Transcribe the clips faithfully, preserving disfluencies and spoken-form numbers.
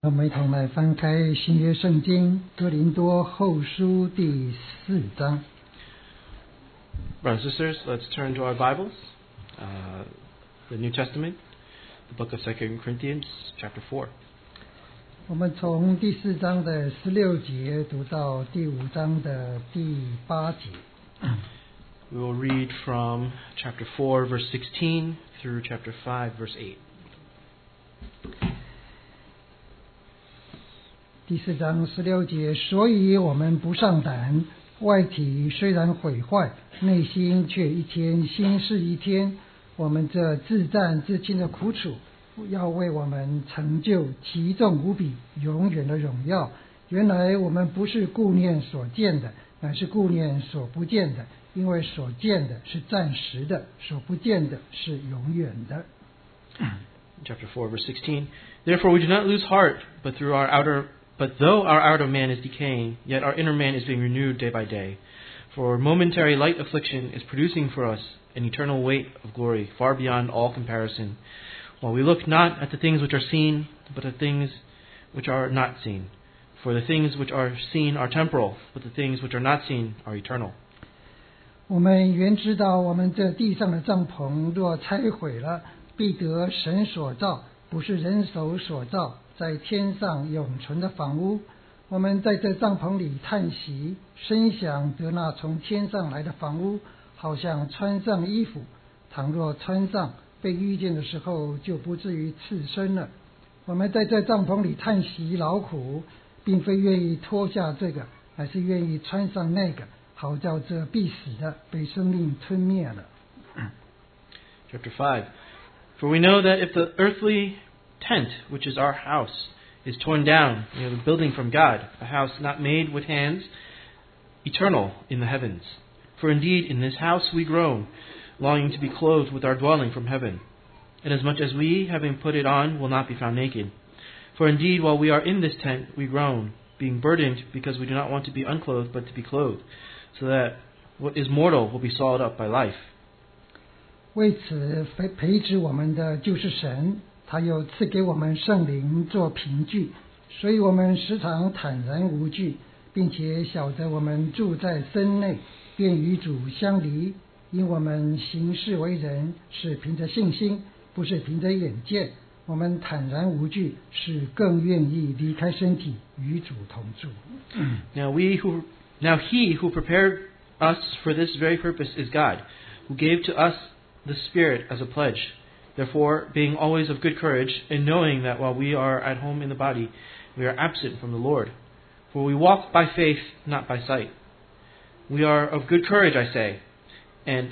我们一同来翻开新约圣经哥林多后书第四章。 Brothers and sisters, let's turn to our Bibles, uh, the New Testament, the book of Second Corinthians, chapter four. 我们从第四章的十六节读到第五章的第八节。 We will read from chapter four, verse sixteen, through chapter five, verse eight. 第四章十六节，所以我们不上胆，外体虽然毁坏，内心却一天新似一天。我们这自战自亲的苦楚，要为我们成就极重无比永远的荣耀。原来我们不是顾念所见的，乃是顾念所不见的，因为所见的是暂时的，所不见的是永远的。 Chapter four, verse sixteen. Therefore we do not lose heart, but through our outer But though our outer man is decaying, yet our inner man is being renewed day by day. For momentary light affliction is producing for us an eternal weight of glory far beyond all comparison, while we look not at the things which are seen, but at things which are not seen. For the things which are seen are temporal, but the things which are not seen are eternal. 我们原知道，我们这地上的帐篷若拆毁了，必得神所造，不是人手所造，在天上永存的房屋。我们在这帐篷里叹息，深想得那从天上来的房屋，好像穿上衣服，倘若穿上，被遇见的时候就不至于刺身了。我们在这帐篷里叹息劳苦，并非愿意脱下这个，而是愿意穿上那个，好叫这必死的被生命吞灭了。 Chapter five. For we know that if the earthly tent, which is our house, is torn down, we have a building from God, a house not made with hands, eternal in the heavens. For indeed in this house we groan, longing to be clothed with our dwelling from heaven, inasmuch as we, having put it on, will not be found naked. For indeed while we are in this tent we groan, being burdened, because we do not want to be unclothed, but to be clothed, so that what is mortal will be swallowed up by life. 为此培植我们的就是神，他又赐给我们圣灵做凭据，所以我们时常坦然无惧，并且晓得我们住在身内，便与主相离。因我们行事为人是凭着信心，不是凭着眼见。我们坦然无惧，是更愿意离开身体，与主同住。 Now we who now he who prepared us for this very purpose is God, who gave to us the Spirit as a pledge. Therefore, being always of good courage, and knowing that while we are at home in the body, we are absent from the Lord. For we walk by faith, not by sight. We are of good courage, I say, and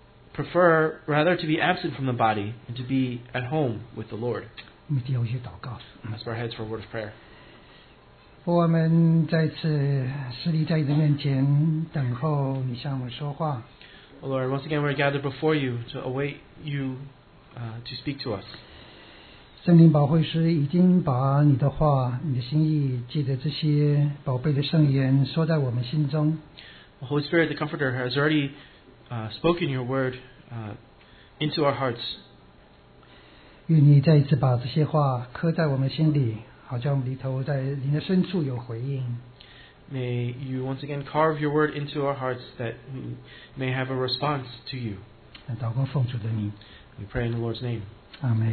prefer rather to be absent from the body and to be at home with the Lord. 我们有些祷告。 Let's bow our heads for a word of prayer. 我们再次实力在你的面前等候你向我们说话。 Oh Lord, once again we're gathered before you to await you uh, to speak to us. 圣灵保惠师已经把你的话、你的心意，借着这些宝贝的圣言，说在我们心中。 The Holy Spirit, the Comforter, has already uh, spoken your word uh, into our hearts. 愿你再一次把这些话刻在我们心里，好叫我们里头在灵的深处有回应。 May you once again carve your word into our hearts that we may have a response to you. 祷告奉主的名， We pray in the Lord's name. 阿门。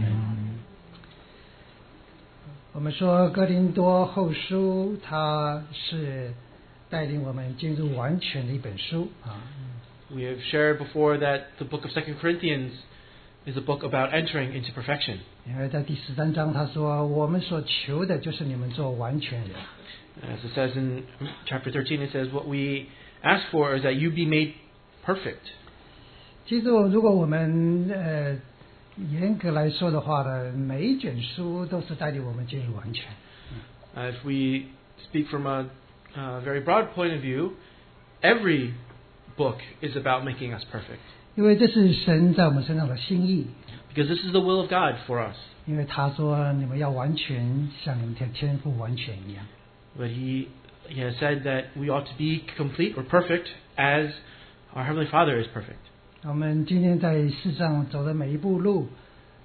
我们说哥林多后书，它是带领我们进入完全的一本书啊。 We have shared before that the book of Second Corinthians is a book about entering into perfection. 因为在第十三章他说，我们所求的就是你们做完全人。 As it says in chapter thirteen, it says, what we ask for is that you be made perfect. 其实如果我们呃严格来说的话呢，每一卷书都是带领我们进入完全。 Uh, if we speak from a uh, very broad point of view, every book is about making us perfect. 因为这是神在我们身上的心意。 Because this is the will of God for us. 因为他说你们要完全，像你们的天父完全一样。 But he, he has said that we ought to be complete or perfect as our Heavenly Father is perfect. 我们今天在世上走的每一步路，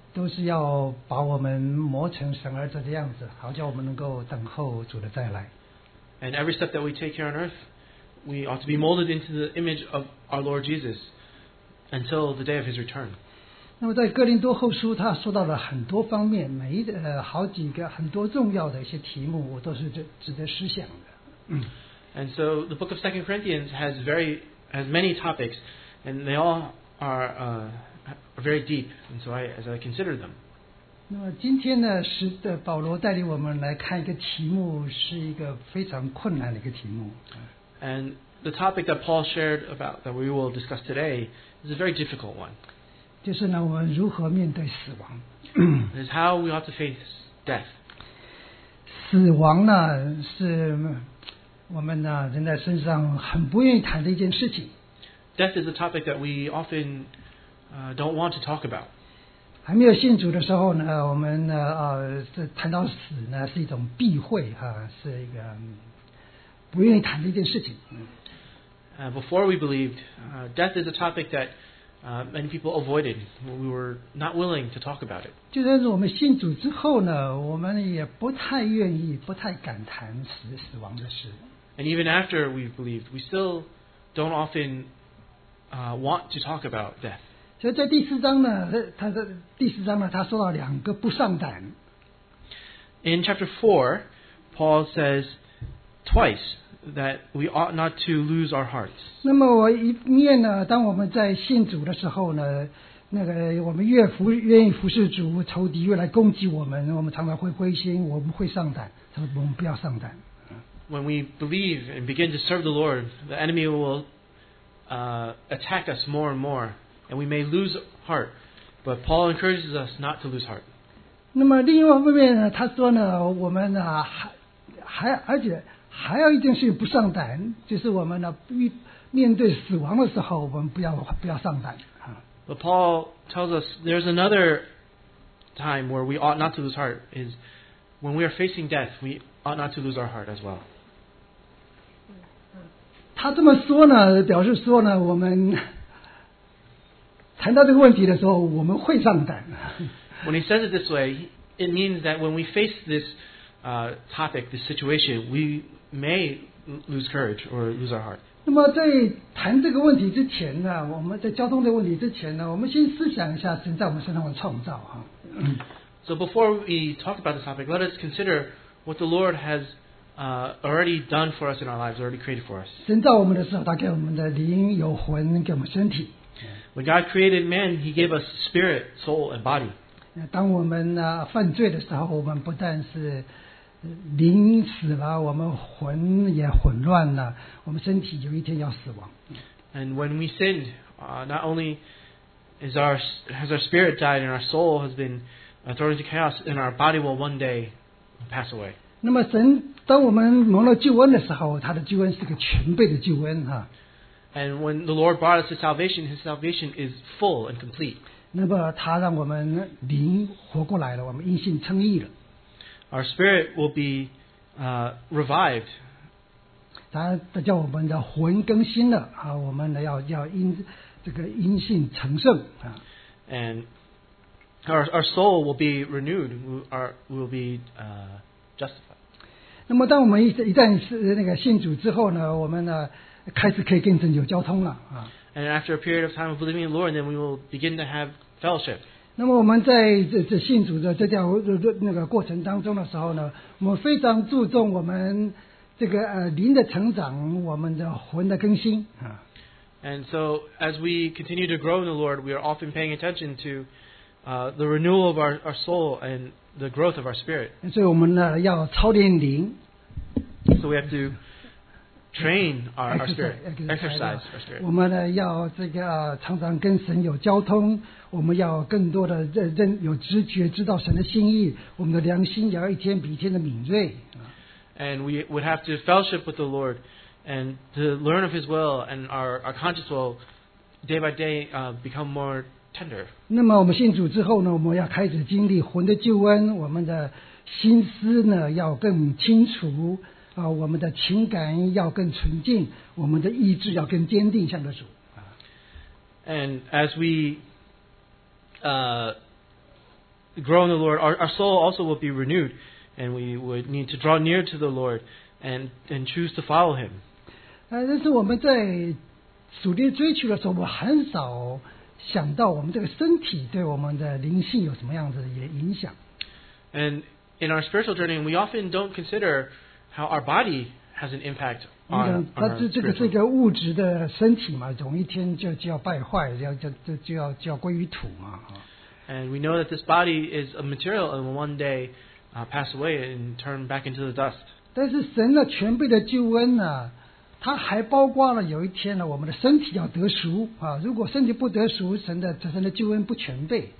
都是要把我们磨成神儿子的样子，好叫我们能够等候主的再来。 And every step that we take here on earth, we ought to be molded into the image of our Lord Jesus until the day of His return. 那么在哥林多后书，他说到了很多方面，每一呃好几个很多重要的一些题目，我都是值值得思想的。嗯 And so the book of Second Corinthians has very has many topics, and they all are uh, are very deep. And so I, as I consider them. 那么今天呢，是的保罗带领我们来看一个题目，是一个非常困难的一个题目。 And the topic that Paul shared about that we will discuss today is a very difficult one. 就是呢，我们如何面对死亡？ It is how we ought to face death. 死亡呢，是我们呢人在身上很不愿意谈的一件事情。 Death is a topic that we often uh, don't want to talk about. 还没有信主的时候呢，我们呢呃这谈到死呢是一种避讳哈、啊，是一个嗯不愿意谈的一件事情。 Uh, before we believed, uh, death is a topic that uh, many people avoided. We were not willing to talk about it. 就算是我们信主之后呢，我们也不太愿意、不太敢谈死死亡的事。 And even after we've believed, we still don't often uh, want to talk about death. 所以在第四章呢，他的第四章呢，他说到两个不上胆。 In chapter four, Paul says twice that we ought not to lose our hearts. 那么我一面呢，当我们在信主的时候呢，那个我们越服愿意服侍主，仇敌越来攻击我们，我们常常会灰心，我们会上胆。他说我们不要上胆。 When we believe and begin to serve the Lord, the enemy will uh, attack us more and more, and we may lose heart. But Paul encourages us not to lose heart. 那么另外一方面呢，他说呢，我们呢还还而且还有一件事情不上胆，就是我们呢遇面对死亡的时候，我们不要不要上胆啊。 But Paul tells us there's another time where we ought not to lose heart is when we are facing death, we ought not to lose our heart as well. 他这么说呢，表示说呢，我们谈到这个问题的时候，我们会上胆。 When he says it this way, it means that when we face this uh, topic, this situation, we may lose courage or lose our heart. 那么在谈这个问题之前呢，我们在交通这个问题之前呢，我们先思想一下神在我们身上的创造哈。 So before we talk about this topic, let us consider what the Lord has uh, already done for us in our lives, already created for us. 神造我们的时候，他给我们的灵有魂，给我们身体。 When God created man, He gave us spirit, soul, and body. 当我们呢犯罪的时候，我们不但是灵死了，我们魂也混乱了，我们身体有一天要死亡。 And when we sinned, uh, not only is our has our spirit died and our soul has been uh, thrown into chaos, and our body will one day pass away. 那么神当我们蒙了救恩的时候，他的救恩是个全备的救恩哈。 And when the Lord brought us to salvation, His salvation is full and complete. 那么他让我们灵活过来了，我们因信称义了。 Our spirit will be uh, revived. 他他叫我们的魂更新了啊，我们呢要要因这个因信成圣啊。 And our our soul will be renewed. We are will be uh, justified. 那么当我们一一旦是那个信主之后呢，我们呢开始可以跟神有交通了啊。 And after a period of time of believing in the Lord, then we will begin to have fellowship. 那么我们在这这信主的这条那个过程当中的时候呢，我们非常注重我们这个呃灵的成长，我们的魂的更新啊。 And so, as we continue to grow in the Lord, we are often paying attention to uh, the renewal of our, our soul and the growth of our spirit. 所以我们呢要操练灵。 So we have to train our, our spirit, exercise, exercise our spirit. 我们呢要这个、呃、常常跟神有交通，我们要更多的认认有直觉，知道神的心意，我们的良心也要一天比一天的敏锐。 And we would have to fellowship with the Lord and to learn of His will, and our, our conscience will day by day uh, become more tender. 那么我们信主之后呢，我们要开始经历魂的救恩，我们的心思呢要更清楚啊，我们的情感要更纯净，我们的意志要更坚定，向着主啊。 And as we uh, grow in the Lord, our, our soul also will be renewed, and we would need to draw near to the Lord and, and choose to follow Him. 呃，但是我们在属灵追求的时候，我们很少想到我们这个身体对我们的灵性有什么样子的影响。 And in our spiritual journey, we often don't consider how our body has an impact 你看 on, on 它 our 这这个是 spiritual. 一个物质的身体嘛，总一天就就要败坏，要就就就要就要归于土嘛。 And we know that this body is a material and will one day uh, pass away and turn back into the dust. 但是神的全备的救恩呢，它还包括了有一天呢，我们的身体要得赎啊。如果身体不得赎，神的神的救恩不全备。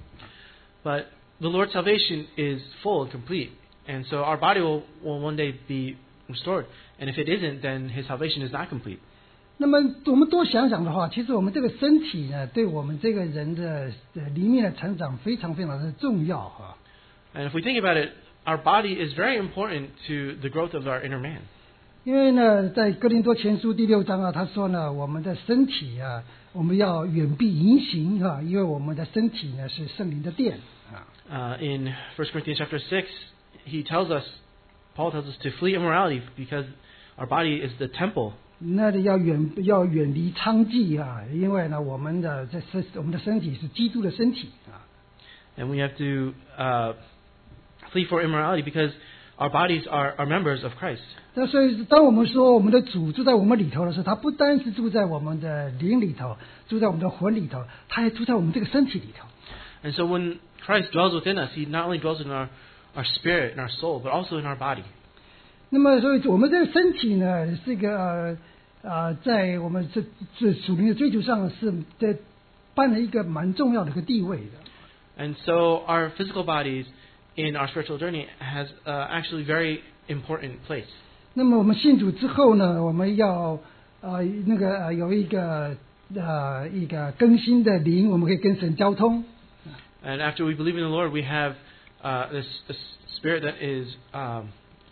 But the Lord's salvation is full and complete. And so our body will, will one day be restored. And if it isn't, then His salvation is not complete. 那么我们多想想的话，其实我们这个身体呢，对我们这个人的呃里面的成长非常非常的重要啊。 And if we think about it, our body is very important to the growth of our inner man. 因为呢，在哥林多前书第六章啊，他说呢，我们的身体啊，我们要远避淫行啊，因为我们的身体呢是圣灵的殿啊。 Uh, in First Corinthians chapter six, he tells us, Paul tells us to flee immorality because our body is the temple. 那里要远要远离娼妓啊，因为呢，我们的这身我们的身体是基督的身体啊。 And we have to uh, flee for immorality because our bodies are, are members of Christ. 那所以，当我们说我们的主住在我们里头的时候，他不单是住在我们的灵里头，住在我们的魂里头，他还住在我们这个身体里头。 And so when Christ dwells within us, He not only dwells in our, our spirit and our soul, but also in our body. 那么，所以我们这个身体呢，是一个呃呃，在我们这这属灵的追求上是在扮了一个蛮重要的一个地位的。 And so our physical bodies in our spiritual journey has uh, actually very important place. 那么我们信主之后呢，我们要呃那个呃有一个呃一个更新的灵，我们可以跟神交通。 And after we believe in the Lord, we have uh, this, this spirit that is um,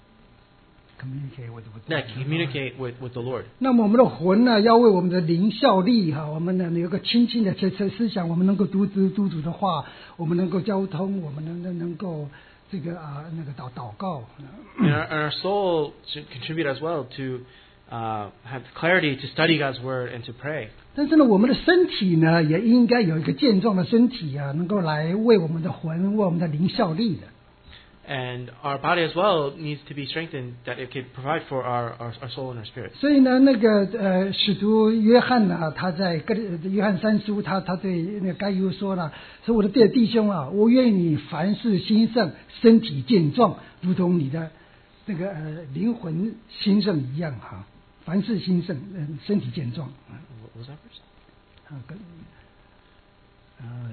communicate with, with that communicate with, with the Lord. 那么我们的魂呢，要为我们的灵效力哈，我们呢有个清清的这这思想，我们能够读读读主的话，我们能够交通，我们能能能够这个啊那个祷祷告。 And our, and our soul should contribute as well to uh, have clarity to study God's Word and to pray. 但是呢，我们的身体呢，也应该有一个健壮的身体啊，能够来为我们的魂、为我们的灵效力的。 And our body as well needs to be strengthened that it can provide for our, our, our soul and our spirit. 所以呢，那个呃，使徒约翰呢，他在哥约翰三书，他他对那个该犹说呢，说我的弟弟兄啊，我愿你凡事兴盛，身体健壮，如同你的那个呃灵魂兴盛一样哈、啊。凡事兴盛，嗯、呃，身体健壮。 What was that verse? 啊，跟呃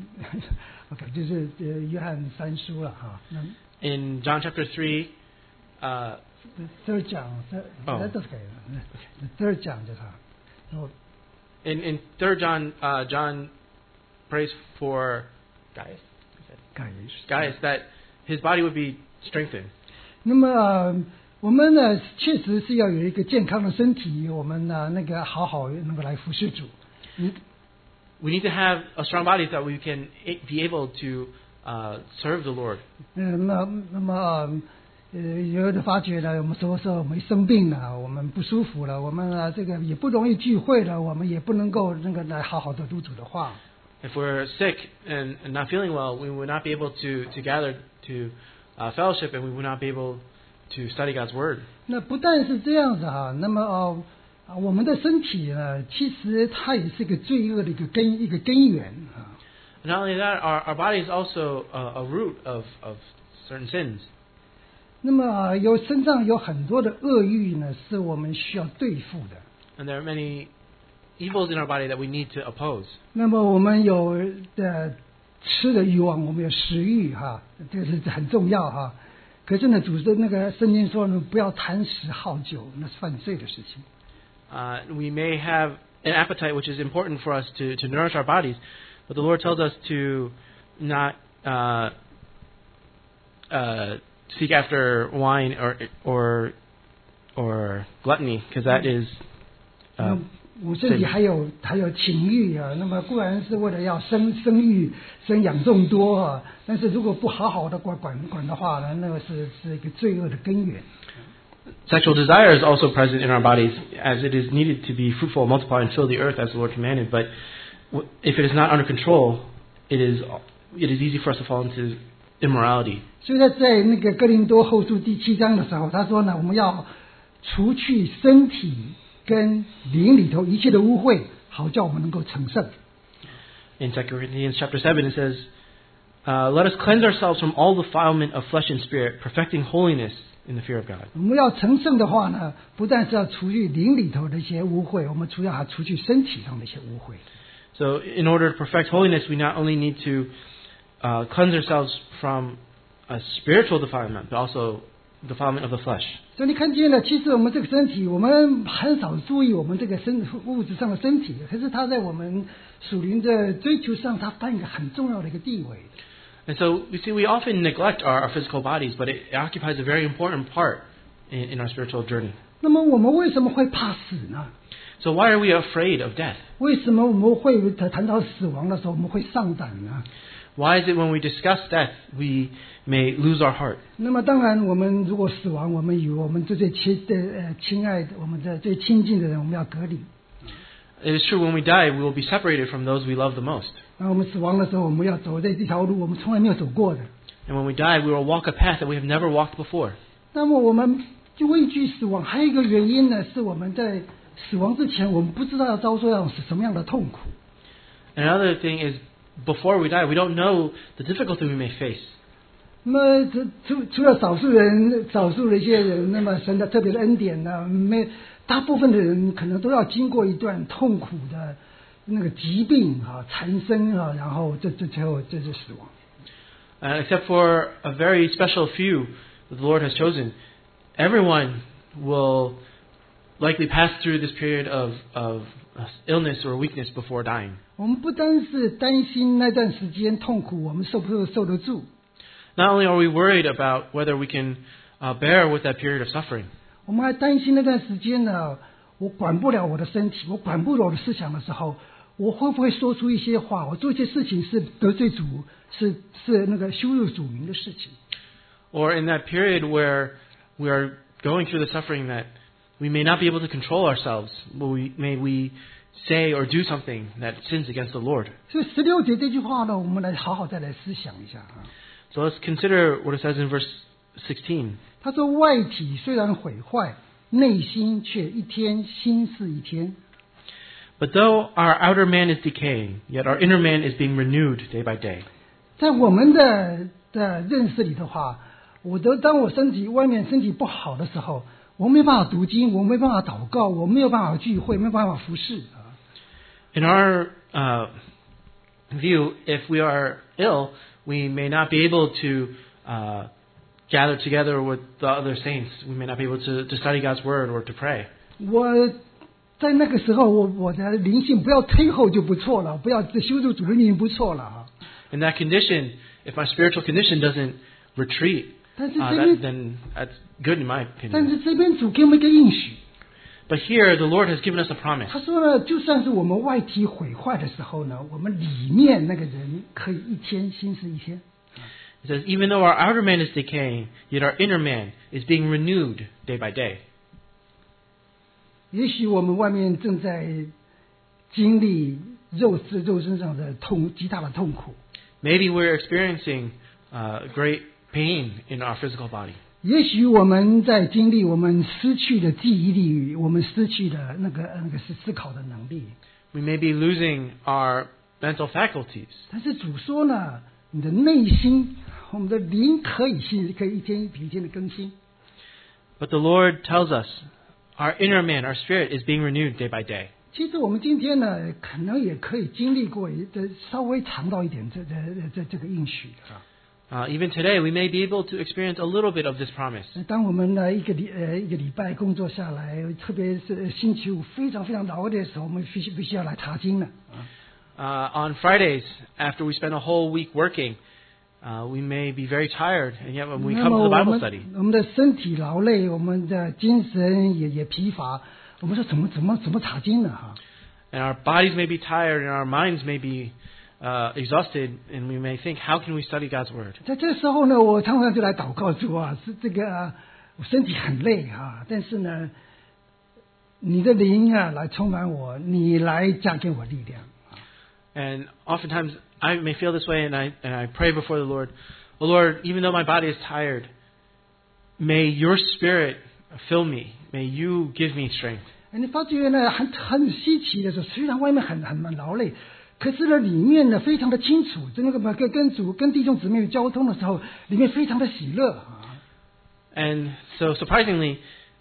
，OK， 就是呃约翰三书了哈。那 In John chapter three, uh, third 讲， 哦那都是可以的。third 讲就是他，然后 in in third John, uh, John prays for Gaius, Gaius Gaius that his body would be strengthened. 那么、呃、我们呢，确实是要有一个健康的身体，我们呢那个好好能够来服侍主。嗯 We need to have a strong body so that we can be able to uh, serve the Lord. 嗯，那那么呃，有的发觉呢，我们什么时候我们生病了，我们不舒服了，我们呢这个也不容易聚会了，我们也不能够那个来好好的读主的话。 If we're sick and, and not feeling well, we would not be able to, to gather to uh, fellowship, and we would not be able to study God's Word. 那不但是这样子哈，那么哦。啊，我们的身体呢，其实它也是一个罪恶的一个根，一个根源啊。 Not only that, our, our body is also a, a root of, of certain sins. 那么啊，有身上有很多的恶欲呢，是我们需要对付的。 And there are many evils in our body that we need to oppose. 那么我们有的吃的欲望，我们有食欲哈，这是很重要哈。可是呢，主的那个圣经说呢，不要贪食好酒，那是犯罪的事情。 Uh, we may have an appetite which is important for us to, to nourish our bodies, but the Lord tells us to not uh, uh, seek after wine or or or gluttony, because that is uh, 我身体还有还有情欲啊，那么固然是为了要生生育、生养众多啊，但是如果不好好的管管管的话呢，那个是是一个罪恶的根源。 Sexual desire is also present in our bodies, as it is needed to be fruitful, multiply, and fill the earth, as the Lord commanded. But if it is not under control, it is it is easy for us to fall into immorality. 所以在在那个哥林多后书第七章的时候，他说呢，我们要除去身体跟灵里头一切的污秽，好叫我们能够成圣。 In Second Corinthians chapter seven, it says, uh, "Let us cleanse ourselves from all defilement of flesh and spirit, perfecting holiness in the fear of God." 我们要成圣的话呢，不但是要除去灵里头的一些污秽，我们除要还除去身体上的一些污秽。 So, in order to perfect holiness, we not only need to uh, cleanse ourselves from a spiritual defilement, but also defilement of the flesh. 所以你看见了，其实我们这个身体，我们很少注意我们这个身物质上的身体，可是它在我们属灵的追求上，它扮演一个很重要的一个地位。 And so, we see, we often neglect our, our physical bodies, but it occupies a very important part in, in our spiritual journey. 那么我们为什么会怕死呢？ So, why are we afraid of death? 为什么我们会谈到死亡的时候，我们会丧胆呢？ Why is it when we discuss death, we may lose our heart? 那么当然，我们如果死亡，我们与我们最最亲的呃亲爱的、我们的最亲近的人，我们要隔离。 It is true, when we die, we will be separated from those we love the most. 那我们死亡的时候，我们要走这一条路，我们从来没有走过的。 And when we die, we will walk a path that we have never walked before. 那么我们就畏惧死亡，还有一个原因呢，是我们在死亡之前，我们不知道要遭受到什么样的痛苦。 Another thing is, before we die, we don't know the difficulty we may face. 那么除除除了少数人、少数的一些人，那么神的特别的恩典呢，没大部分的人可能都要经过一段痛苦的那个疾病啊、缠身啊，然后这这最后这是死亡。 Uh, except for a very special few that the Lord has chosen, everyone will likely pass through this period of, of illness or weakness before dying. 我们不单是担心那段时间痛苦，我们受不受得住。 Not only are we worried about whether we can uh, bear with that period of suffering, 我们还担心那段时间呢，我管不了我的身体，我管不了我的思想的时候，我会不会说出一些话？我做一些事情是得罪主，是是那个羞辱主名的事情。 or in that period where we are going through the suffering that we may not be able to control ourselves, but we, may we say or do something that sins against the Lord. 所以十六节这句话呢，我们来好好再来思想一下啊。 So let's consider what it says in verse sixteen. 他说：“外体虽然毁坏，内心却一天新似一天。” But though our outer man is decaying, yet our inner man is being renewed day by day. 在我们的的认识里的话，我的当我身体外面身体不好的时候，我没办法读经，我没办法祷告，我没有办法聚会，没有办法服侍啊。 In our uh, view, if we are ill, we may not be able to uh, gather together with the other saints. We may not be able to, to study God's Word or to pray. 我在那个时候，我我的灵性不要退后就不错了，不要羞辱主的灵不错了啊。 In that condition, if my spiritual condition doesn't retreat, 但是 uh, 这 that, 边， then that's good in my 但 opinion. 是这边主给我们一个应许， But here, the Lord has given us a promise. 他说呢，就算是我们外体毁坏的时候呢，我们里面那个人可以一天新似一天。 It says, even though our outer man is decaying, yet our inner man is being renewed day by day. 也许我们外面正在经历肉质肉身上的痛极大的痛苦， Maybe we're experiencing uh, great pain in our physical body. 也许我们在经历我们失去的记忆力，我们失去的那个那个是思考的能力。 We may be losing our mental faculties. 但是主说呢，你的内心，我们的灵可以新，可以一天比一天的更新。 But the Lord tells us our inner man, our spirit, is being renewed day by day. 其实我们今天呢，可能也可以经历过一这稍微尝到一点这这这这个应许啊。 Uh, even today, we may be able to experience a little bit of this promise. 当我们呢一个礼呃一个礼拜工作下来，特别是星期五非常非常劳累的时候，我们必须必须要来查经了啊。 Uh, on Fridays, after we spend a whole week working, uh, we may be very tired, and yet when we 那 come 么 to the 我 Bible 们 study, 我们的身体劳累，我们的精神也也疲乏，我们说怎么怎么怎么查经呢哈？ And our bodies may be tired, and our minds may be uh, exhausted, and we may think, how can we study God's Word? 在这时候呢，我常常就来祷告主啊，是这个、啊、我身体很累啊，但是呢，你的灵啊来充满我，你来加给我力量。 And oftentimes I may feel this way, and I and I pray before the Lord, oh Lord, even though my body is tired, may Your Spirit fill me. May You give me strength. 你发觉呢，很很稀奇的是，虽然外面很很很劳累，可是呢，里面呢非常的清楚，就那个跟跟主跟弟兄姊妹交通的时候，里面非常的喜乐啊。 And so surprisingly,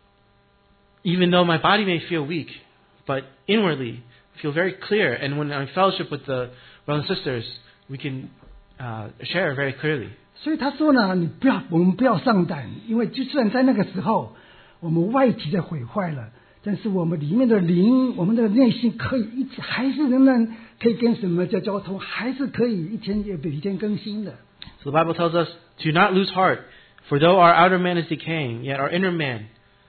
even though my body may feel weak, but inwardly feel very clear. And when I fellowship with the brothers and sisters, we can uh, share very clearly. 所以他说呢，你不要，我们不要上胆，因为就算在那个时候，我们外体的毁坏了，但是我们里面的灵，我们的内心可以一直还是仍然可以跟什么叫交通，还是可以一天也比一天更新的。 So the Bible tells us to not lose heart, for though our outer man is decaying, yet our inner man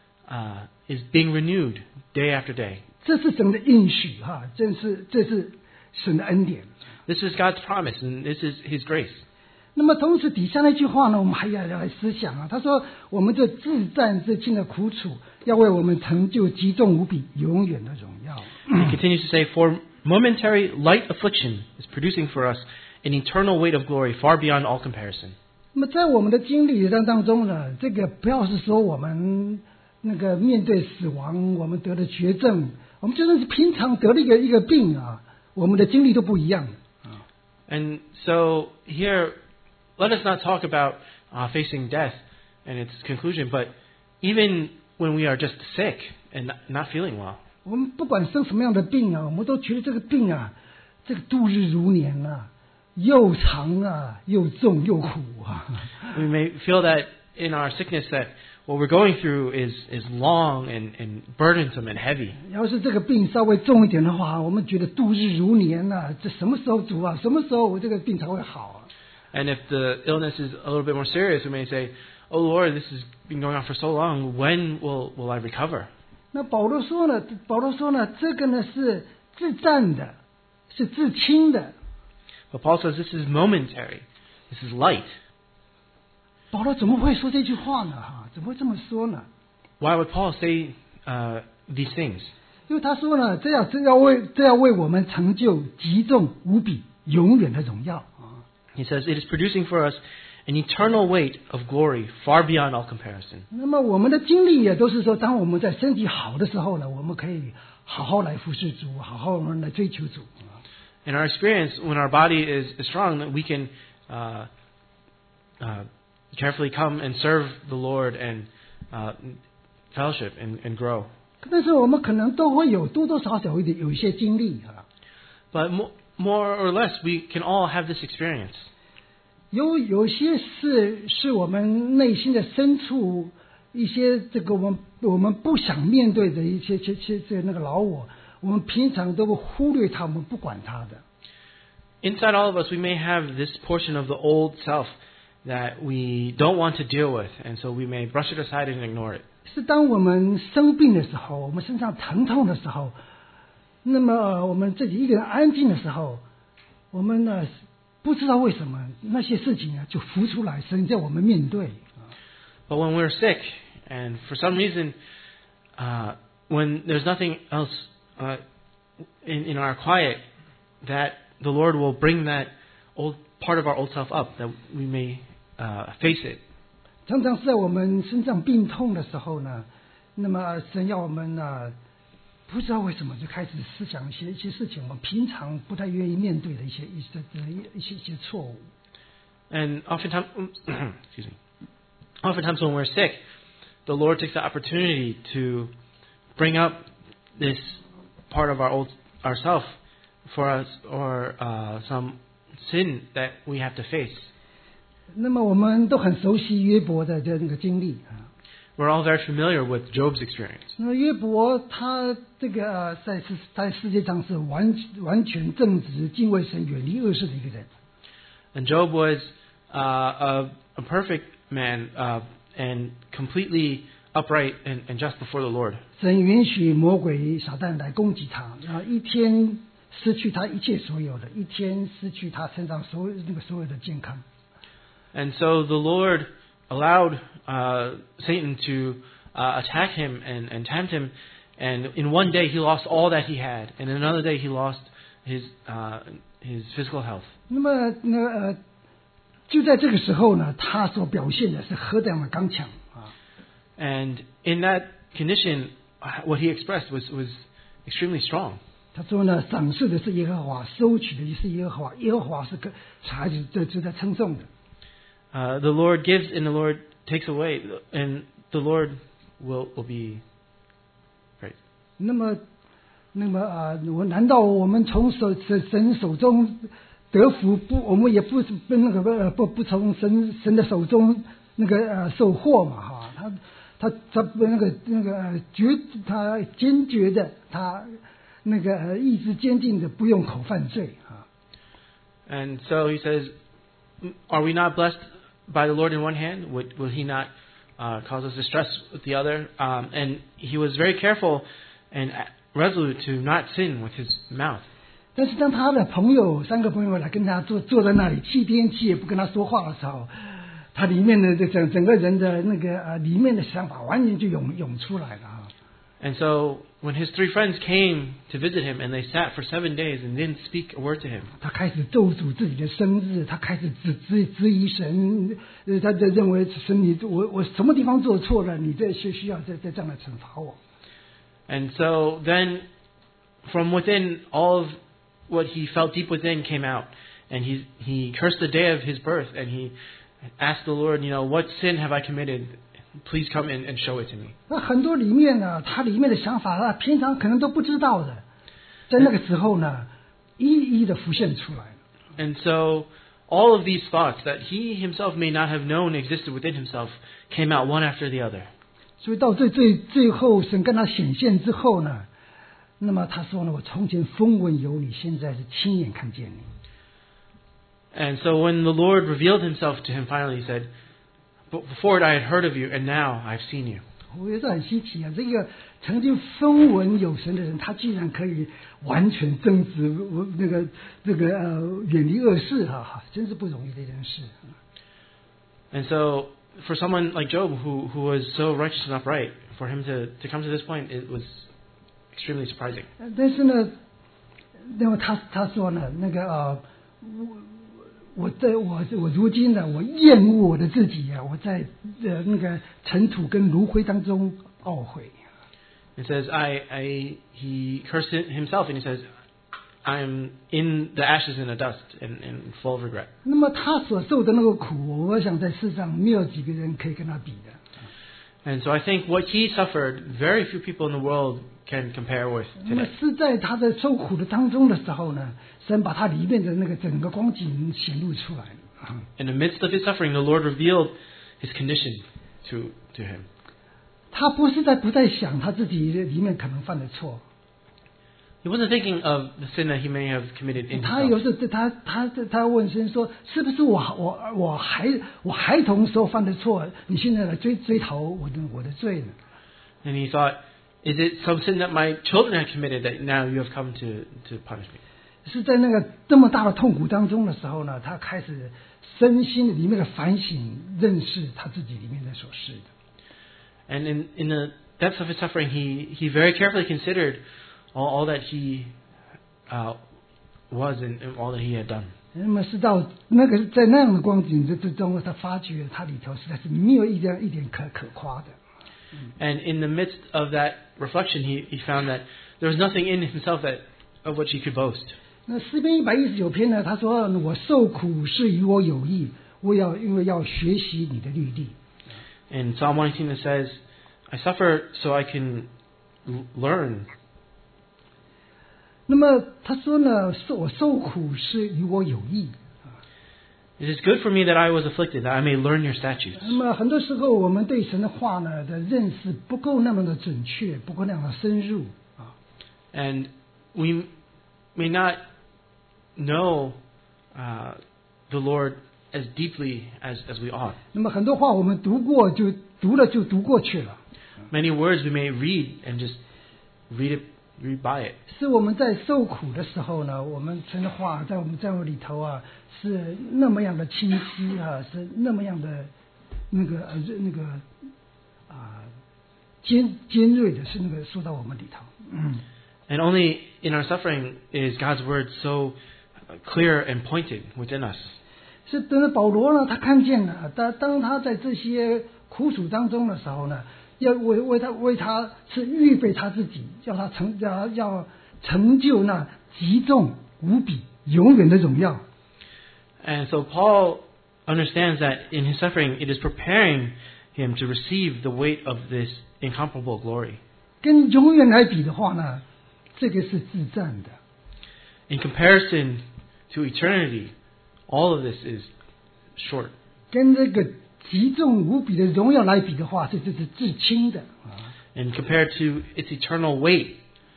uh, is being renewed day after day. 这是神的应许哈，这是这是神的恩典。 This is God's promise, and this is His grace. 那么同时底下那句话呢，我们还要要来思想啊。他说：“我们这自战自亲的苦楚，要为我们成就极重无比、永远的荣耀。” He continues to say, "For momentary light affliction is producing for us an eternal weight of glory far beyond all comparison." 那么在我们的经历当当中呢，这个不要是说我们那个面对死亡，我们得了绝症，我们就算是平常得了一个一个病啊，我们的经历都不一样的啊。 And so here, let us not talk about uh, facing death and its conclusion, but even when we are just sick and not, not feeling well, 我们不管生什么样的病啊，我们都觉得这个病啊，这个度日如年啊，又长啊，又重又苦啊。 we may feel that in our sickness that what we're going through is, is long and, and burdensome and heavy. 要是这个病稍微重一点的话，我们觉得度日如年啊，这什么时候主啊？什么时候我这个病才会好啊？ And if the illness is a little bit more serious, we may say, "Oh Lord, this has been going on for so long. When will, will I recover?" 那保罗说呢？保罗说呢，这个呢是自战的，是自轻的。 But Paul says this is momentary. This is light. 保罗怎么会说这句话呢？哈，怎么会这么说呢？ Why would Paul say uh, these things? 因为他说呢，这要这要为这要为我们成就极重无比、永远的荣耀啊。 He says it is producing for us an eternal weight of glory far beyond all comparison. 那么我们的经历也都是说，当我们在身体好的时候呢，我们可以好好来服侍主，好好来追求主。 In our experience, when our body is, is strong, that we can uh, uh, carefully come and serve the Lord and uh, fellowship and, and grow. 但是我们可能都会有多多少少有一点有一些经历啊。 But more, more or less, we can all have this experience. 有有些事是我们内心的深处，一些这个我们我们不想面对的一些些些这那个老我，我们平常都会忽略它，我们不管它的。 Inside all of us, we may have this portion of the old self that we don't want to deal with, and so we may brush it aside and ignore it. 是当我们生病的时候，我们身上疼痛的时候，那么、呃、我们自己一个人安静的时候，我们呢不知道为什么那些事情啊就浮出来，神叫我们面对。 But when we're sick, and for some reason, uh, when there's nothing else uh, in, in our quiet, that the Lord will bring that old part of our old self up, that we may uh, face it. 常常是在我们身上病痛的时候呢，那么神要我们呢，不知道为什么就开始思想一些一些事情，我们平常不太愿意面对的一些一些一些一些错误。 And oftentimes, excuse me, oftentimes when we're sick, the Lord takes the opportunity to bring up this part of our old ourself for us, or uh, some sin that we have to face. 那么我们都很熟悉约伯的这那个经历啊。 We're all very familiar with Job's experience. 那么约伯他这个、呃、在世在世界上是完完全正直、敬畏神、远离恶事的一个人。 And Job was uh, a, a perfect man uh, and completely upright and, and just before the Lord. 神允许魔鬼撒旦来攻击他，然后一天失去他一切所有的，一天失去他身上所有那个所有的健康。 And so the Lord allowed uh, Satan to uh, attack him and, and tempt him. And in one day he lost all that he had. And in another day he lost his, uh, his physical health. 那么那个呃，就在这个时候呢，他所表现的是何等的刚强啊！ And in that condition, what he expressed was, was extremely strong. 他说呢，赏赐的是耶和华，收取的是耶和华，耶和华是个才是这值得称颂的。 Uh, the Lord gives and the Lord takes away, and the Lord will will be great. 那么，那么啊，我难道我们从手神神手中得福不？我们也不是不那个不不不从神神的手中那个呃受祸嘛哈？他他他那个那个呃决他坚决的他那个呃意志坚定的不用口犯罪啊。 And so he says, are we not blessed by the Lord in one hand? Would, will he not uh, cause us distress with the other? Um, and he was very careful and resolute to not sin with his mouth. 但是当他的朋友三个朋友来跟他坐坐在那里七天七夜不跟他说话的时候，他里面的整整个人的那个呃里面的想法完全就涌涌出来了啊。 And so when his three friends came to visit him and they sat for seven days and didn't speak a word to him. 他开始咒诅自己的生日，他开始质质质疑神，呃，他就认为神你我我什么地方做错了，你这需需要再再这样来惩罚我。 And so then from within, all of what he felt deep within came out, and he he cursed the day of his birth, and he asked the Lord, you know, what sin have I committed? Please come in and show it to me. 那很多里面呢，他里面的想法，他平常可能都不知道的，在那个时候呢，一一的浮现出来。 And so all of these thoughts that he himself may not have known existed within himself came out one after the other. 所以到最最最后，神跟他显现之后呢，那么他说呢，我从前风闻有你，现在是亲眼看见你。 And so when the Lord revealed himself to him finally, he said, before it I had heard of you, and now I've seen you. 我觉得很稀奇啊！这个曾经风闻有神的人，他居然可以完全正直，我那个这个呃远离恶事哈、啊，真是不容易的一件事。 And so for someone like Job, who who was so righteous and upright, for him to to come to this point, it was extremely surprising. 但是呢，那么他他说呢，那个呃，我我在我我如今呢，我厌恶我的自己啊，我在呃那个尘土跟炉灰当中懊悔。 It says, I I he cursed himself, and he says, I am in the ashes and the dust, and, and full of regret. 那么他所受的那个苦，我想在世上没有几个人可以跟他比的。 And so I think what he suffered, very few people in the world can compare with 那么 today. 是在他的受苦的当中的时候呢，神把他里面的那个整个光景显露出来了。 In the midst of his suffering, the Lord revealed his condition to to him. 他不是在不再想他自己里面可能犯的错， He wasn't thinking of the sin that he may have committed in 他有 himself. 时他他他问神说：“是不是我我我孩我孩童时候犯的错，你现在来追追讨我的我的罪呢？” And he thought, is it some sin that my children had committed that now you have come to, to punish me? 是在那个这么大的痛苦当中的时候呢，他开始身心里面的反省，认识他自己里面的所事的。 And in, in the depths of his suffering, he, he very carefully considered all, all that he uh, was and, and all that he had done. 那么是到那个在那样的光景之之中，他发觉他里头实在是没有一点一点可可夸的。 And in the midst of that reflection, he, he found that there was nothing in himself that of which he could boast. 那诗篇一百一十九篇呢，他说：“我受苦是与我有益，我要因为要学习你的律例。” In Psalm one eighteen, it says, I suffer so I can l- learn. 那么他说呢，受我受苦是与我有益。 It is good for me that I was afflicted, that I may learn your statutes. 那么很多时候，我们对神的话呢的认识不够那么的准确，不够那么的深入啊。 And we may not know uh, the Lord as deeply as, as we ought. 那么很多话我们读过就读了就读过去了。 many words we may read and just read it, read by it. 是我们在受苦的时候呢，我们神的话在我们在我里头啊，是那么样的清晰啊，是那么样的那个呃那个啊、尖尖锐的，是那个说到我们里头。嗯。 And only in our suffering is God's word so clear and pointed within us. 是等到保罗呢，他看见了，当当他在这些苦楚当中的时候呢，要为为他为他是预备他自己，叫他成要要成就那极重无比永远的荣耀。 And so Paul understands that in his suffering, it is preparing him to receive the weight of this incomparable glory. 跟永远来比的话呢，这个是自战的。 In comparison to eternity, all of this is short. 跟这个极重无比的荣耀来比的话，这这是至轻的啊。 And compared to its eternal weight,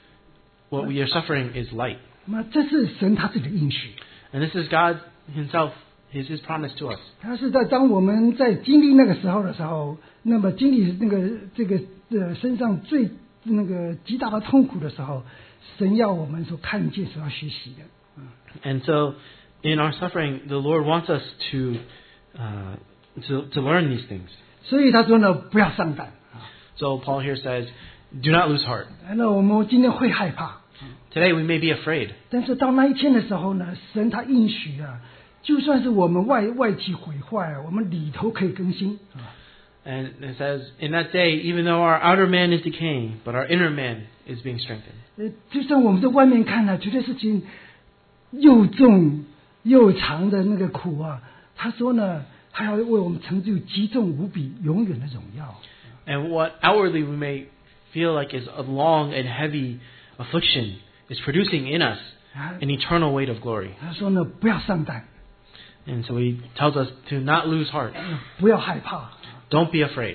what we are suffering is light. 那这是神他自己的应许。 And this is God Himself, His His promise to us. 他是在当我们在经历那个时候的时候，那么经历那个这个呃身上最那个极大的痛苦的时候，神要我们所看见、所要学习的。 And so, in our suffering, the Lord wants us to uh, to to learn these things. 所以他说呢，不要上当。 So Paul here says, "Do not lose heart." 那我们今天会害怕， Today we may be afraid, 但是到那一天的时候呢，神他应许啊，就算是我们外外体毁坏，我们里头可以更新。 and it says, "In that day, even though our outer man is decaying, but our inner man is being strengthened." 呃，就算我们在外面看呢，觉得事情又重又长的那个苦啊，他说呢，还要为我们成就极重无比、永远的荣耀。 And what outwardly we may feel like is a long and heavy affliction is producing in us an eternal weight of glory. 他说呢，不要上当， And so he tells us to not lose heart. 不要害怕。 Don't be afraid.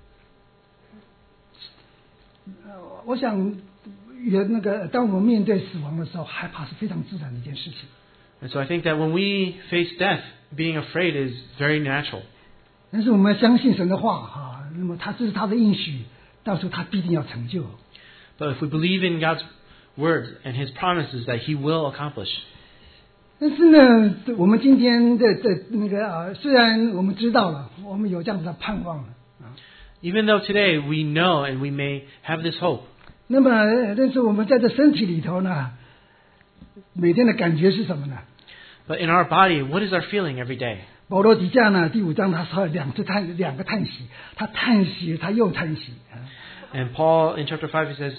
呃我想，也那个，当我们面对死亡的时候，害怕是非常自然的一件事情。 And so I think that when we face death, being afraid is very natural. 但是我们相信神的话哈，那么他这是他的应许，到时候他必定要成就。 But if we believe in God's word and His promises that He will accomplish. 但是呢，我们今天的的那个啊，虽然我们知道了，我们有这样子的盼望了啊， Even though today we know and we may have this hope, 那么但是我们在这身体里头呢，每天的感觉是什么呢？ but in our body, what is our feeling every day? 保罗底下呢，第五章他说两次叹两个叹息，他叹息他又叹息啊。 And Paul in chapter five he says,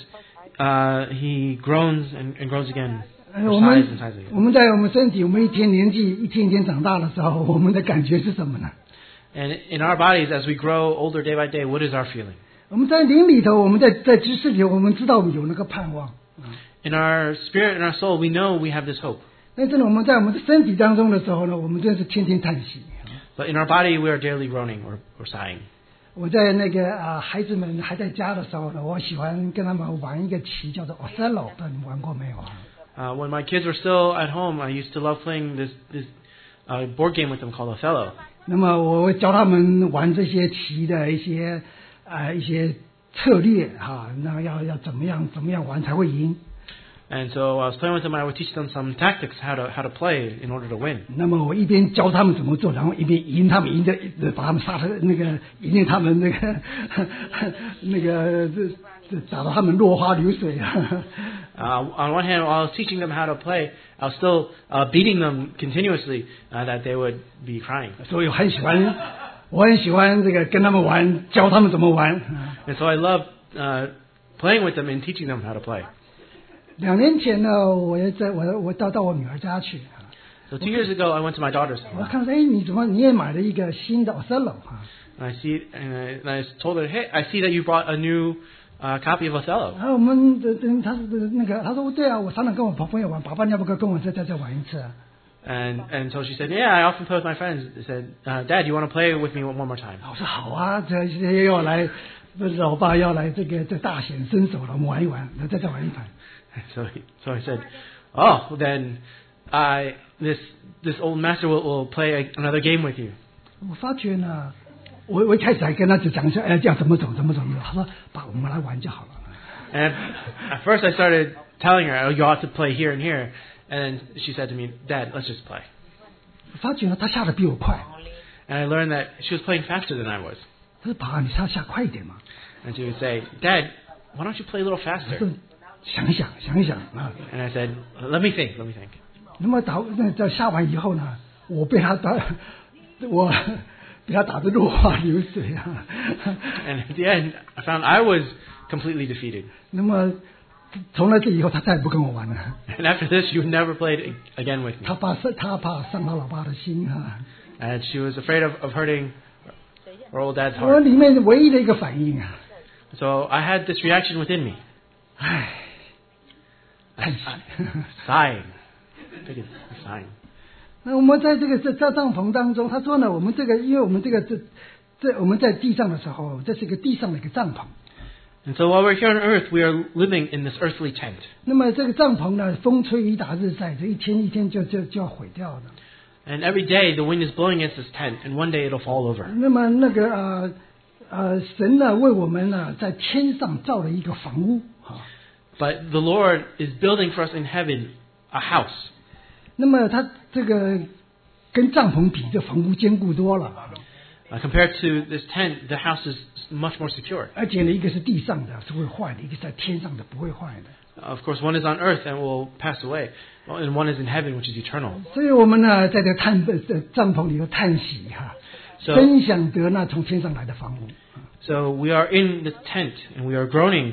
uh, he groans and, and groans again, 呃 or 我 sighs 们 and sighs 我 again. 们在我们身体，我们一天年纪一天一天长大的时候，我们的感觉是什么呢？ And in our bodies, as we grow older day by day, what is our feeling? 我们在灵里头，我们在在知识里头，我们知道有那个盼望。 In our spirit and our soul, we know we have this hope. 但是呢，我们在我们的身体当中的时候呢，我们真是天天叹息。 But in our body, we are daily groaning or, or sighing. 我在那个啊孩子们还在家的时候呢，我喜欢跟他们玩一个棋，叫做 Othello， 不知道你们玩过没有啊？ Uh, when my kids were still at home, I used to love playing this, this uh, board game with them called Othello. 那么我会教他们玩这些棋的一些啊、呃、一些策略哈，那要要怎么样怎么样玩才会赢。 And so I was playing with them, and I would teach them some tactics how to how to play in order to win. 那么我一边教他们怎么做，然后一边赢他们，赢的把他们杀的那个赢他们那个那个这这打到他们落花流水啊。 Uh, on one hand, while I was teaching them how to play, I was still uh, beating them continuously, uh, that they would be crying. 所以我很喜欢，我很喜欢这个跟他们玩，教他们怎么玩。 And so I loved uh, playing with them and teaching them how to play. 两年前呢，我也在我我到到我女儿家去， So two years ago, I went to my daughter's 我 house. 看说，哎，你怎么你也买了一个新的 Othello 啊？ And I see, and I, and I told her, "Hey, I see that you brought a new uh, copy of Othello." 然后我们的的他是那个他说对啊，我常常跟我朋友玩，爸爸你要不要跟我再再再玩一次啊？ And and so she said, "Yeah, I often play with my friends." I said, uh, "Dad, you want to play with me one, one more time?" 我说好啊，这这要来，不是老爸要来这个这大显身手了，我们玩一玩，再再玩一盘。 So he, so I said, "Oh, then I this this old master will, will play a, another game with you." 我发觉呢， 我我一开始还跟他就讲说，哎，要怎么走怎么走。他说：“爸，我们来玩就好了。” And at first I started telling her, oh, you ought to play here and here. And then she said to me, Dad, let's just play. 发觉呢，他下的比我快。 And I learned that she was playing faster than I was. 他说：“爸，你下下快一点嘛。” And she would say, Dad, why don't you play a little 他 faster? 说：“想一想，想一想啊。” And I said, let me think, let me think. 那么打那在下完以后呢，我被他打，我被他打得落花流水啊。 And at the end, I found I was completely defeated. 那么从那次以后，他再也不跟我玩了。 And after this, you never played again with me. 他怕他怕伤到老爸的心啊。 And she was afraid of, of hurting her old dad's 我 heart. 里面唯一的一个反应啊， So I had this reaction within me. 唉，叹息。 Sighing. I think it's sighing. 那我们在这个在在帐篷当中，他说呢，我们这个因为我们这个这这我们在地上的时候，这是一个地上的一个帐篷。 And so while we're here on earth, we are living in this earthly tent. 那么这个帐篷呢，风吹雨打日晒，这一天一天就就就要毁掉的。 And every day the wind is blowing against this tent, and one day it'll fall over. 那么那个呃呃，神呢为我们呢在天上造了一个房屋啊。 But the Lord is building for us in heaven a house. 那么它这个跟帐篷比，这房屋坚固多了。 Uh, compared to this tent, the house is much more secure. 而且呢，一个是地上的是会坏的，一个是在天上的不会坏的。 Of course, one is on earth and will pass away, and one is in heaven, which is eternal. 所以我们呢在这探在帐篷里头叹息哈， So- 分享得那从天上来的房屋。 So we are in the tent, and we are groaning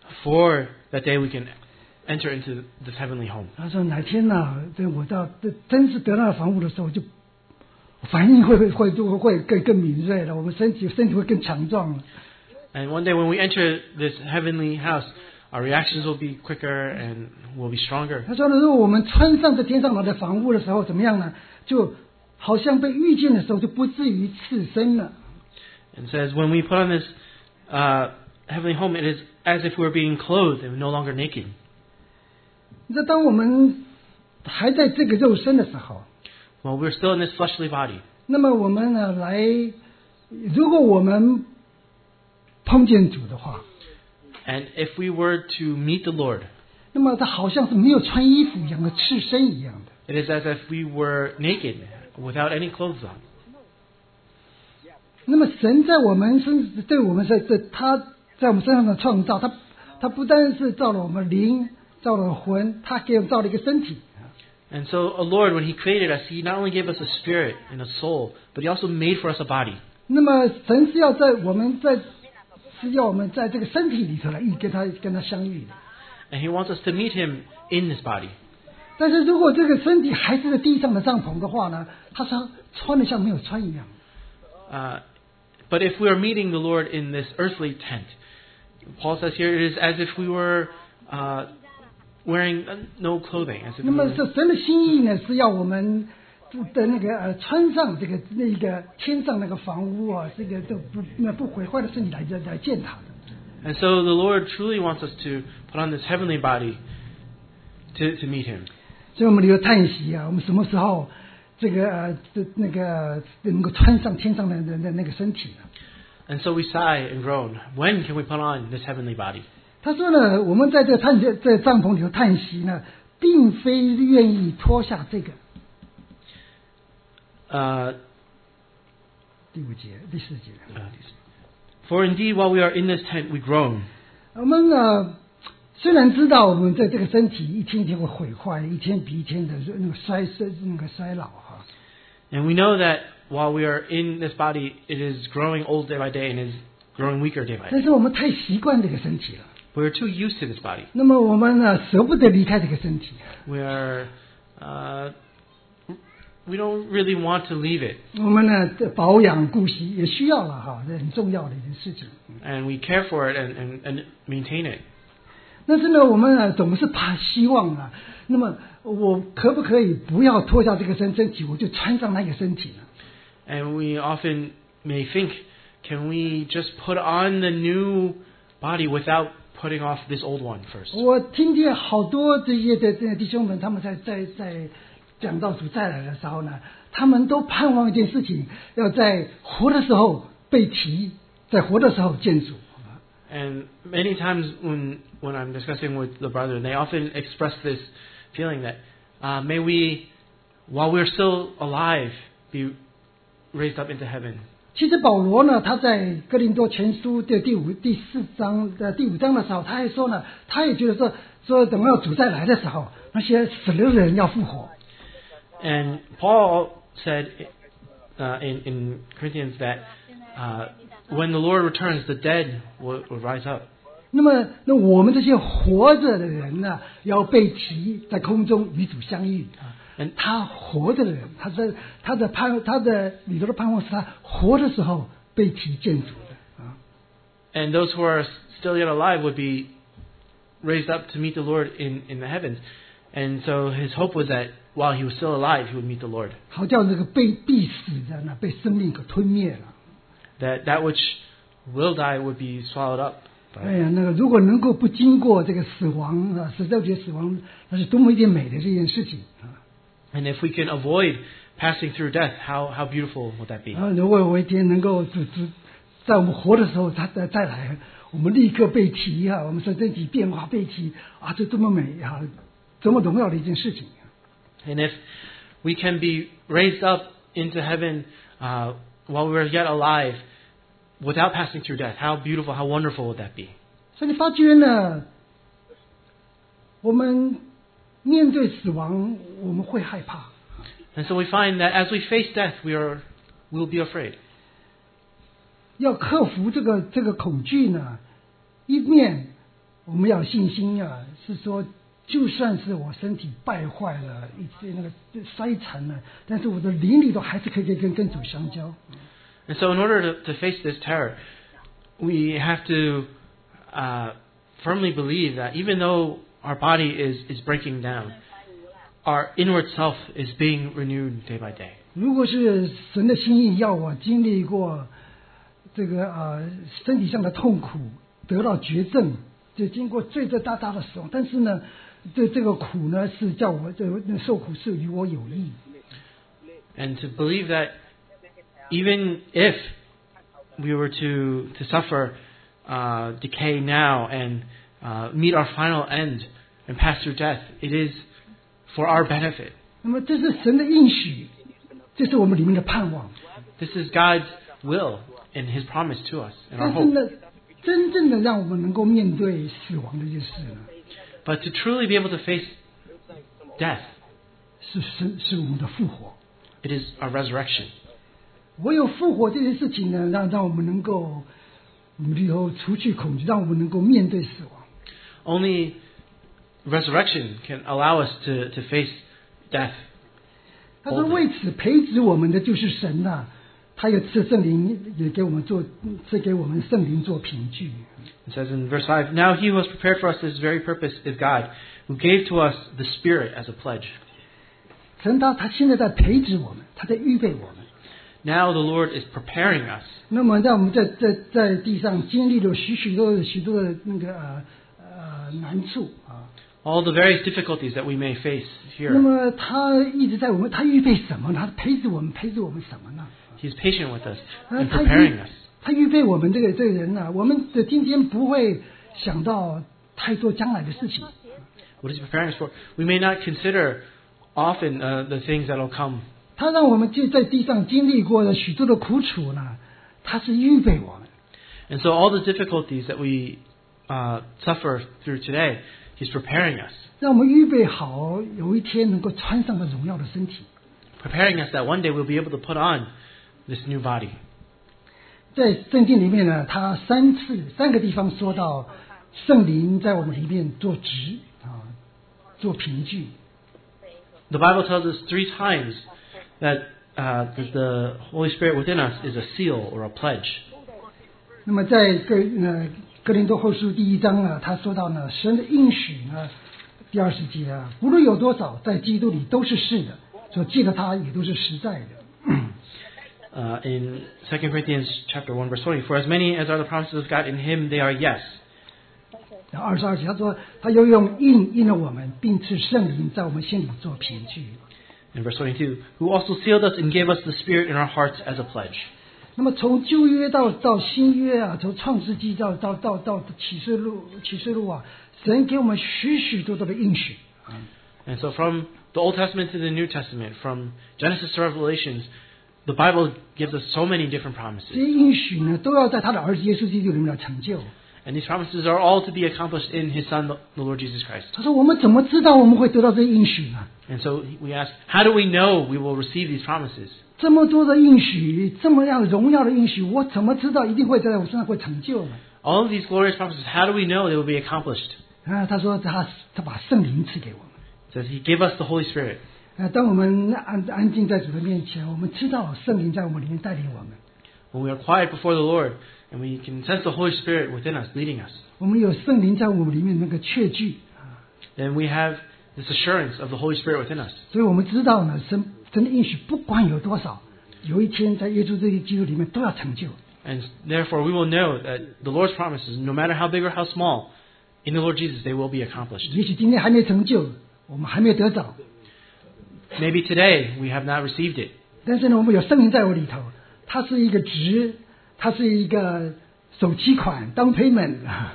for that day we can enter into this heavenly home. 他说哪天呢，这我到这真是得到房屋的时候，就反应会会会会会更更敏锐了，我们身体身体会更强壮了。 And one day when we enter this heavenly house, our reactions will be quicker and we'll be stronger. 他说呢，如果我们穿上这天上来的房屋的时候，怎么样呢？就好像被遇见的时候，就不至于刺身了。 And says when we put on this uh, heavenly home, it is as if we were being clothed and no longer naked. 你知道，当我们还在这个肉身的时候， While we're still in this fleshly body, 那么我们呢来，如果我们碰见主的话， and if we were to meet the Lord, 那么他好像是没有穿衣服一样的，赤身一样的。 it is as if we were naked without any clothes on. 那么神在我们身，对我们在在他在我们身上的创造，他他不单是造了我们灵，造了魂，他给我们造了一个身体。 And so, a Lord, when He created us, He not only gave us a spirit and a soul, but He also made for us a body. 那么神是要在我们在是要我们在这个身体里头来遇跟他跟他相遇的。 And He wants us to meet Him in this body. 但是如果这个身体还是在地上的帐篷的话呢，他说穿的像没有穿一样。 Uh, but if we are meeting the Lord in this earthly tent, Paul says here, it is as if we were uh, wearing no clothing. As if 那 we 么 were, 这神的心意呢，是要我们的那个呃穿上这个那个天上那个房屋啊，这个都不那不毁坏的身体来来见他的。 and so the Lord truly wants us to put on this heavenly body to, to meet Him. 所以我们留叹息啊，我们什么时候这个呃这那个能够穿上天上的的的那个身体呢？ And so we sigh and groan. When can we put on this heavenly body? 他说呢，我们在这个叹在帐篷里头叹息呢，并非愿意脱下这个。 Uh, 第五节、第四节， uh, For indeed, while we are in this tent, we groan. 我们呢虽然知道我们在这个身体一天一天会毁坏，一天比一天的那个衰衰那个衰老哈， And we know that while we are in this body, it is growing old day by day and is growing weaker day by 但 day. 是我们太习惯这个身体了， We're too used to this body. 那么我们呢舍不得离开这个身体， We are, uh, we don't really want to leave it. 我们呢保养顾惜也需要了哈，这很重要的一件事情。 And we care for it and, and, and maintain it. 但是呢，我们呢总是怕希望啊。那么我可不可以不要脱下这个身身体，我就穿上那个身体呢？ And we often may think, can we just put on the new body without putting off this old one first? 我听见好多这些的这些弟兄们，他们在在在讲到主再来的时候呢，他们都盼望一件事情，要在活的时候被提在活的时候见主。 And many times when when I'm discussing with the brethren, they often express this feeling that uh, may we, while we're still alive, be raised up into heaven. 其实保罗呢，他在哥林多前书的第五、第四章的第五章的时候，他还说呢，他也觉得说，说等到主再来的时候，那些死了的人要复活。 And Paul said uh, in in Corinthians that uh, when the Lord returns, the dead will, will rise up. 那么，那我们这些活着的人呢，要被提在空中与主相遇啊。 And 他活着的人，他的他的盼他的里头的盼望是他活的时候被提见主的啊。 And those who are still yet alive would be raised up to meet the Lord in, in the heavens. And so his hope was that while he was still alive, he would meet the Lord. 好叫这个被必死的呢，被生命给吞灭了。 That that which will die would be swallowed up. 哎呀，那个如果能够不经过这个死亡啊，死掉觉死亡，那是多么一件美的这件事情啊！ And if we can avoid passing through death, how, how beautiful would that be? 啊，如果有一天能够主主在我们活的时候，他再再来，我们立刻被提啊，我们说身体变化被提啊，这多么美啊，多么荣耀的一件事情。 And if we can be raised up into heaven uh, while we're yet alive, without passing through death, how beautiful, how wonderful would that be? 所以你发觉呢，我们面对死亡，我们会害怕。 And so we find that as we face death, we are we will be afraid. 要克服这个这个恐惧呢，一面我们要有信心啊，是说就算是我身体败坏了，一些那个衰残了，但是我的灵里头还是可以跟跟主相交。 And so in order to, to face this terror, we have to uh, firmly believe that even though our body is, is breaking down, our inward self is being renewed day by day. 如果是神的心意要我经历过这个呃身体上的痛苦，得到绝症，就经过最最大大的死亡，但是呢，这这个苦呢是叫我这受苦是与我有益。 And to believe that even if we were to, to suffer uh, decay now and uh, meet our final end and pass through death, it is for our benefit. 那么这是神的应许，这是我们里面的盼望。 This is God's will and His promise to us and our 但是 hope. 呢，真正的让我们能够面对死亡这件事呢， But to truly be able to face death, 是神是我们的复活。 it is our resurrection. 唯有复活这件事情呢，让让我们能够我们里头除去恐惧，让我们能够面对死亡。 Only resurrection can allow us to, to face death. 他说：“为此培植我们的就是神呐、啊，他有赐圣灵，也给我们做赐给我们圣灵做凭据。” It says in verse five, Now he who has prepared for us this very purpose is God, who gave to us the Spirit as a pledge. 神他他现在在培植我们，他在预备我们。 Now the Lord is preparing us. 那么在我们在在在地上经历了许许多多许多的那个呃呃难处啊。 All the various difficulties that we may face 那 here. 么他一直在我们，他预备什么呢？他培植我们，培植我们什么呢？ He's patient with us 呃 and 他 preparing 预 us. 他预备我们这个这个人呢、啊，我们的今天不会想到太多将来的事情。 What is He preparing us for? We may not consider often uh, the things that will come. 他让我们就在地上经历过了许多的苦楚呢，他是预备我们。 And so all the difficulties that we uh, suffer through today, He's preparing us. 让我们预备好有一天能够穿上了荣耀的身体。 Preparing us that one day we'll be able to put on this new body. 在圣经里面呢，他三次三个地方说到圣灵在我们里面做职啊，做凭据。 The Bible tells us three times that, uh, that the Holy Spirit within us is a seal or a pledge. 那么在哥呃哥林多后书第一章呢，他说到呢，神的应许呢，第二十节啊，无论有多少，在基督里都是是的，所记得他也都是实在的。 Uh, in Second Corinthians chapter one verse twenty, For as many as are the promises of God in Him, they are yes. 然后二十二节他说，他又用印印了我们，并赐圣灵在我们心里做凭据。 In verse twenty-two, Who also sealed us and gave us the Spirit in our hearts as a pledge. 那么从旧约到到新约啊，从创世纪到到到到启示录启示录啊，神给我们许许多多的应许。 And so from the Old Testament to the New Testament, from Genesis to Revelations, the Bible gives us so many different 这 promises. 些应许呢，都要在他的儿子耶稣基督里面来成就。 And these promises are all to be accomplished in His Son, the Lord Jesus Christ. 他说：“我们怎么知道我们会得到这些应许呢？ And so we ask, how do we know we will receive these promises? 这么多的应许，这么样荣耀的应许，我怎么知道一定会在我身上会成就呢？” All of these glorious promises, how do we know they will be accomplished? 啊，他说他他把圣灵赐给我们。 It says He gave us the Holy Spirit. 啊，当我们安安静在主的面前，我们知道圣灵在我们里面带领我们。 When we are quiet before the Lord, and we can sense the Holy Spirit within us, leading us, 我们有圣灵在我们里面那个确据， then we have this assurance of the Holy Spirit within us. 所以我们知道呢，神神的应许不管有多少，有一天在耶稣这些基督里面都要成就。 And therefore we will know that the Lord's promises, no matter how big or how small, in the Lord Jesus, they will be accomplished. 也许今天还没成就，我们还没有得着， Maybe today we have not received it. 但是呢，我们有圣灵在我里头，它是一个值，它是一个首期款 down payment。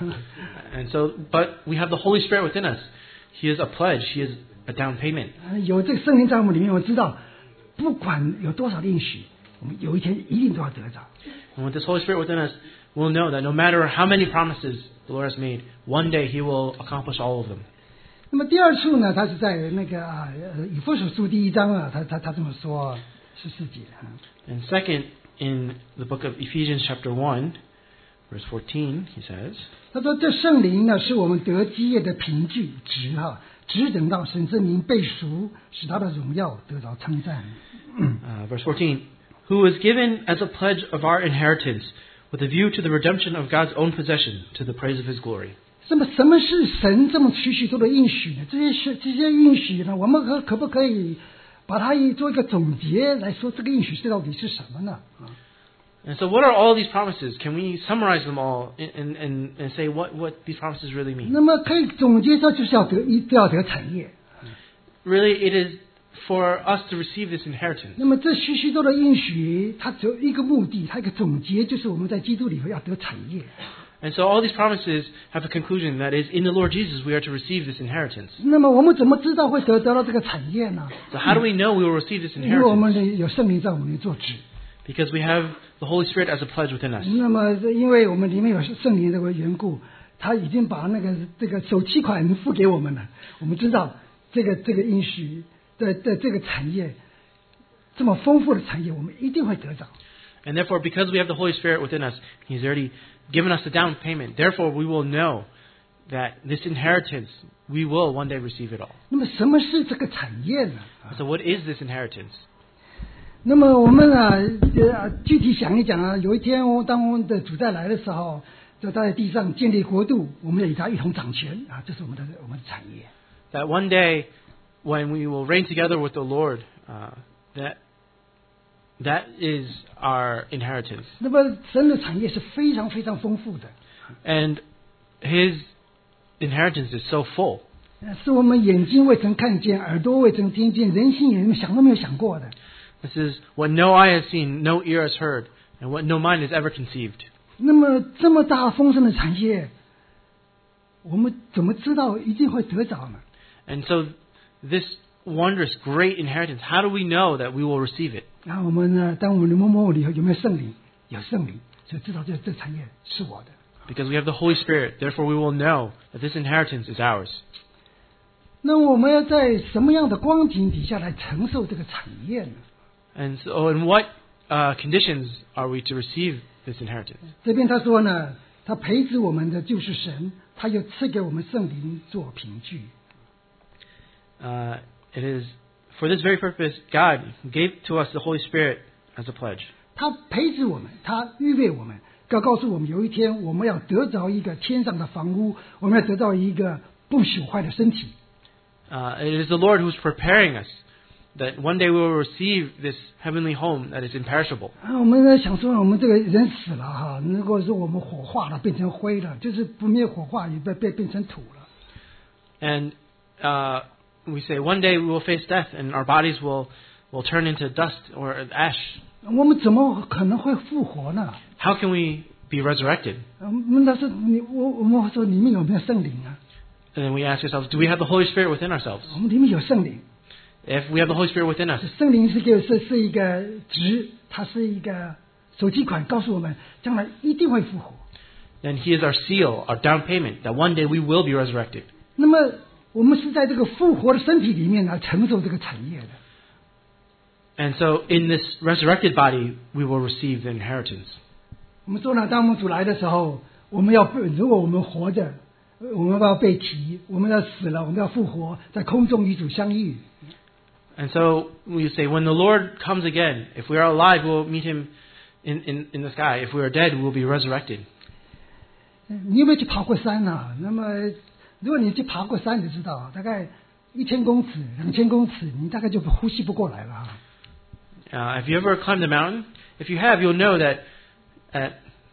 And so, but we have the Holy Spirit within us. He is a pledge. He is a down payment. 有这个圣灵在我们里面，我知道，不管有多少的应许，我们有一天一定都要得着。 And with this Holy Spirit within us, we'll know that no matter how many promises the Lord has made, one day He will accomplish all of them. 那么第二处呢，他是在那个啊，呃以弗所书第一章啊，他他他这么说，十四节啊。 And second, in the book of Ephesians chapter one, verse fourteen, he says, 他说这圣灵呢，是我们得基业的凭据，直哈，直等到神之名被赎，使他的荣耀得着称赞。 uh, verse fourteen, who was given as a pledge of our inheritance with a view to the redemption of God's own possession to the praise of His glory. 那么什么是神这么许许多的应许呢？这些是这些应许呢，我们可可不可以把它做一个总结来说，这个应许是到底是什么呢？啊， And so what are all these promises? Can we summarize them all and, and, and say what, what these promises really mean? 那么可以总结说，就是要得一都要得产业。 Really, it is for us to receive this inheritance. 那么这许许多的应许，它只有一个目的，它一个总结，就是我们在基督里头要得产业。 And so all these promises have a conclusion, that is, in the Lord Jesus we are to receive this inheritance. 那么我们怎么知道会得得到这个产业呢？ So how do we know we will receive this 因为我们 inheritance? 的有圣灵在我们里面做指。 Because we have the Holy Spirit as a pledge within us. 那么因为我们里面有圣灵这个缘故，他已经把那个这个首期款付给我们了。我们知道这个这个应许的的这个产业这么丰富的产业，我们一定会得着。 And therefore, because we have the Holy Spirit within us, He's already given us the down payment. Therefore, we will know that this inheritance, we will one day receive it all. 那么什么是这个产业呢？ So what is this inheritance? 那么我们啊，呃，具体想一讲啊，有一天我当我们的主再来的时候，就在地上建立国度，我们要与他一同掌权啊，这是我们的我们的产业。 That one day, when we will reign together with the Lord, uh, that that is our inheritance. 那么神的产业是非常非常丰富的， And His inheritance is so full. 呃是我们眼睛未曾看见，耳朵未曾听见，人心也想都没有想过的。 This is what no eye has seen, no ear has heard, and what no mind has ever conceived. 那么这么大丰盛的产业，我们怎么知道一定会得着呢？ And so this wondrous, great inheritance, how do we know that we will receive it? 然后我们呢，当我们的摸摸里头有没有圣灵？有圣灵，就知道这这产业是我的。 Because we have the Holy Spirit, therefore we will know that this inheritance is ours. 那我们要在什么样的光景底下来承受这个产业呢？ And so in what uh, conditions are we to receive this inheritance? 这边他说呢，他培植我们的就是神，他又赐给我们圣灵做凭据。 Uh, it is for this very purpose God gave to us the Holy Spirit as a pledge. 他培植我们，他预备我们，要告诉我们有一天我们要得着一个天上的房屋，我们要得到一个不朽坏的身体。 Uh, it is the Lord who's preparing us that one day we will receive this heavenly home that is imperishable. 啊，我们在想说，我们这个人死了哈，如果说我们火化了，变成灰了，就是不没有火化也被被变成土了。 And uh, we say one day we will face death and our bodies will will turn into dust or ash. 我们怎么可能会复活呢？ How can we be resurrected? 嗯，那是你我我们说里面有没有圣灵啊？ And then we ask ourselves, do we have the Holy Spirit within ourselves? 我们里面有圣灵， If we have the Holy Spirit within us, 圣灵是个是是一个值，它是一个手机款，告诉我们将来一定会复活。 then He is our seal, our down payment, that one day we will be resurrected. 那么我们是在这个复活的身体里面来承受这个产业的。 And so in this resurrected body, we will receive the inheritance. 我们说呢，当我们主来的时候，我们要被如果我们活着，呃我们要被提，我们要死了，我们要复活，在空中与主相遇。 And so we say, when the Lord comes again, if we are alive, we'll meet Him in, in, in the sky. If we are dead, we'll be resurrected. 你有没有去爬过山啊？那么，如果你去爬过山，你就知道，大概一千公尺、两千公尺，你大概就呼吸不过来了啊。 Uh, have you ever climbed a mountain? If you have, you'll know that at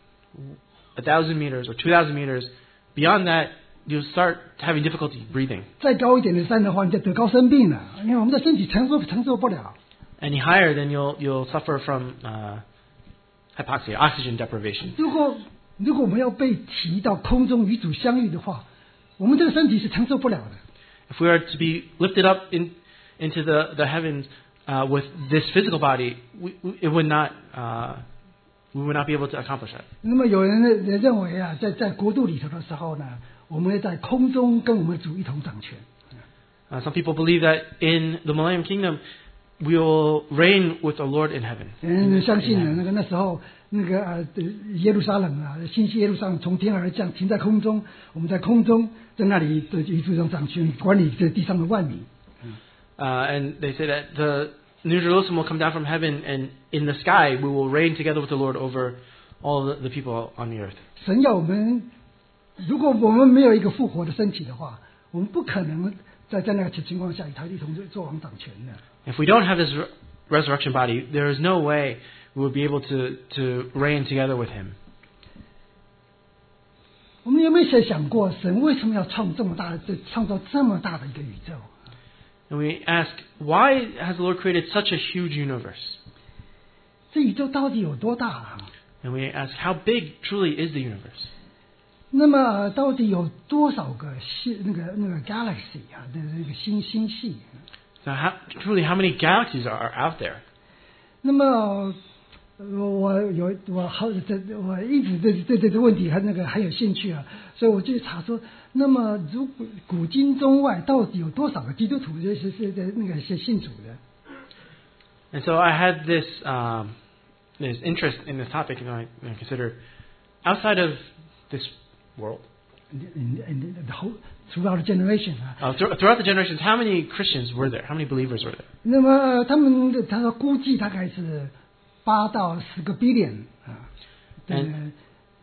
a thousand meters or two thousand meters, beyond that, you'll start having difficulty breathing. 再高一点的山的话，你就得高生病了，因为我们的身体承受承受不了。 Any higher, then you'll you'll suffer from uh, hypoxia, oxygen deprivation. 如果如果我们要被提到空中与主相遇的话，我们这个身体是承受不了的。 If we are to be lifted up in, into the, the heavens uh, with this physical body, we, we, it would not uh, we would not be able to accomplish that. 那么有人认认为啊，在在国度里头的时候呢，我们会在空中跟我们的主一同掌权。 Uh, some people believe that in the Millennium Kingdom, we will reign with the Lord in heaven. 嗯，相信呢，那个那时候那个呃耶路撒冷啊，新西耶路撒冷从天而降，停在空中，我们在空中在那里的与主掌权，管理这地上的万民。 Uh, and they say that the New Jerusalem will come down from heaven, and in the sky we will reign together with the Lord over all the, the people on the earth. 神要我们，如果我们没有一个复活的身体的话，我们不可能在在那个情况下与他一同做王掌权的。 If we don't have this re- resurrection body, there is no way we would be able to, to reign together with Him. 我们有没有想过，神为什么要创这么大的、创造这么大的一个宇宙？ And we ask, why has the Lord created such a huge universe? 这宇宙到底有多大啊？ And we ask, how big truly is the universe? 那么到底有多少个星那个那个 galaxy 啊的那个星星系？ So how, truly, how many galaxies are, are out there? 那么呃我有我好这我一直对对这个问题还那个很有兴趣啊，所以我就查说，那么如果古今中外到底有多少个基督徒就是是的那个是信主的？ And so I had this um, this interest in this topic, and I, I consider outside of this world, And, and the whole throughout the generation 啊， uh, th- throughout the generations, how many Christians were there? How many believers were there? 那么他们的他说估计大概是八到十个 billion 啊，对 And-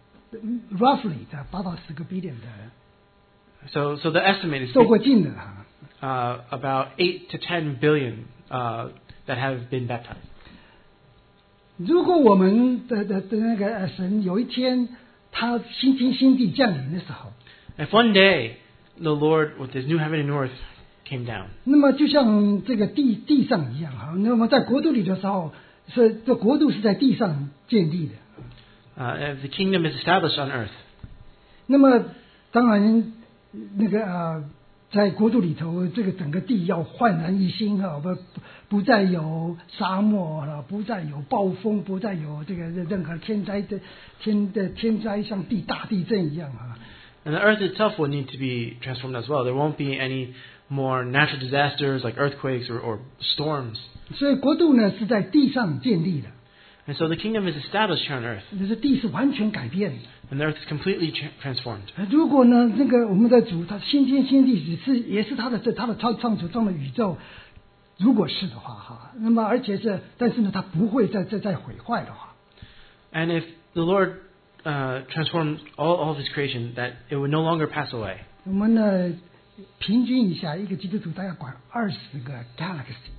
，roughly 的八到十个 billion 的 So, so the estimate is 受过浸的啊。 uh, about eight to ten billion uh, that have been baptized. 如果我们的的的那个呃神有一天他新天新地降临的时候， If one day the Lord, with His new heaven and earth, came down, 那么就像这个地地上一样哈，那么在国度里的时候，是这国度是在地上建立的。 uh, if the kingdom is established on earth, 那么当然那个呃，在国度里头，这个整个地要焕然一新哈，不不再有沙漠了，不再有暴风，不再有这个任何天灾的天的天灾，像地大地震一样啊。 and the earth itself will need to be transformed as well. There won't be any more natural disasters like earthquakes or, or storms. 所以国度呢是在地上建立的， And so the kingdom is established here on earth, 就是地是完全改变的。 and the earth is completely tra- transformed. 如果呢，那个我们的主他新天新地只是也是他的这他的创创造中的宇宙，如果是的话哈，那么而且是但是呢，他不会再再再毁坏的话， And if the Lord uh, transformed all, all of His creation, that it would no longer pass away. 我们呢平均一下，一个基督徒大概管二十个 galaxy，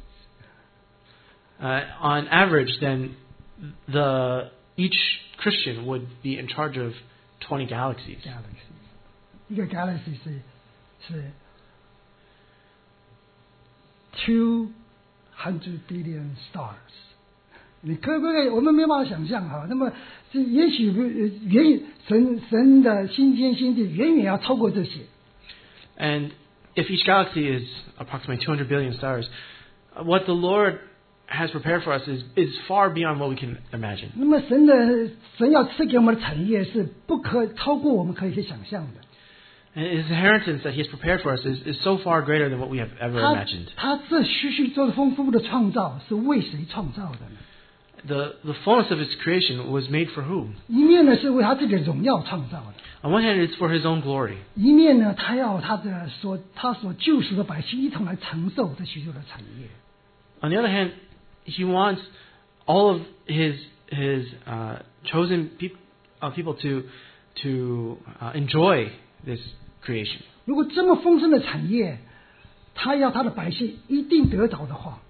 Uh, on average, then the each Christian would be in charge of twenty galaxies. galaxy， 一个 galaxy 是是 two hundred billion stars。你可不可以？我们没办法想象哈。那么，这也许远神神的新天新地远远要超过这些。 And if each galaxy is approximately two hundred billion stars, what the Lord has prepared for us is is far beyond what we can imagine. 那么神的神要赐给我们的产业是不可超过我们可以去想象的。 And his inheritance that he has prepared for us is, is so far greater than what we have ever 他 imagined. 他这许许多多丰富的创造是为谁创造的呢？ The the fullness of his creation was made for whom? 一面呢是为他自己的荣耀创造的， On one hand, it's for his own glory. 一面呢他要他的所他所救赎的百姓一同来承受这许多的产业。 On the other hand, he wants all of his his uh, chosen peop, uh, people to to uh, enjoy this creation. 如果这么丰盛的产业，他要他的百姓一定得着的话，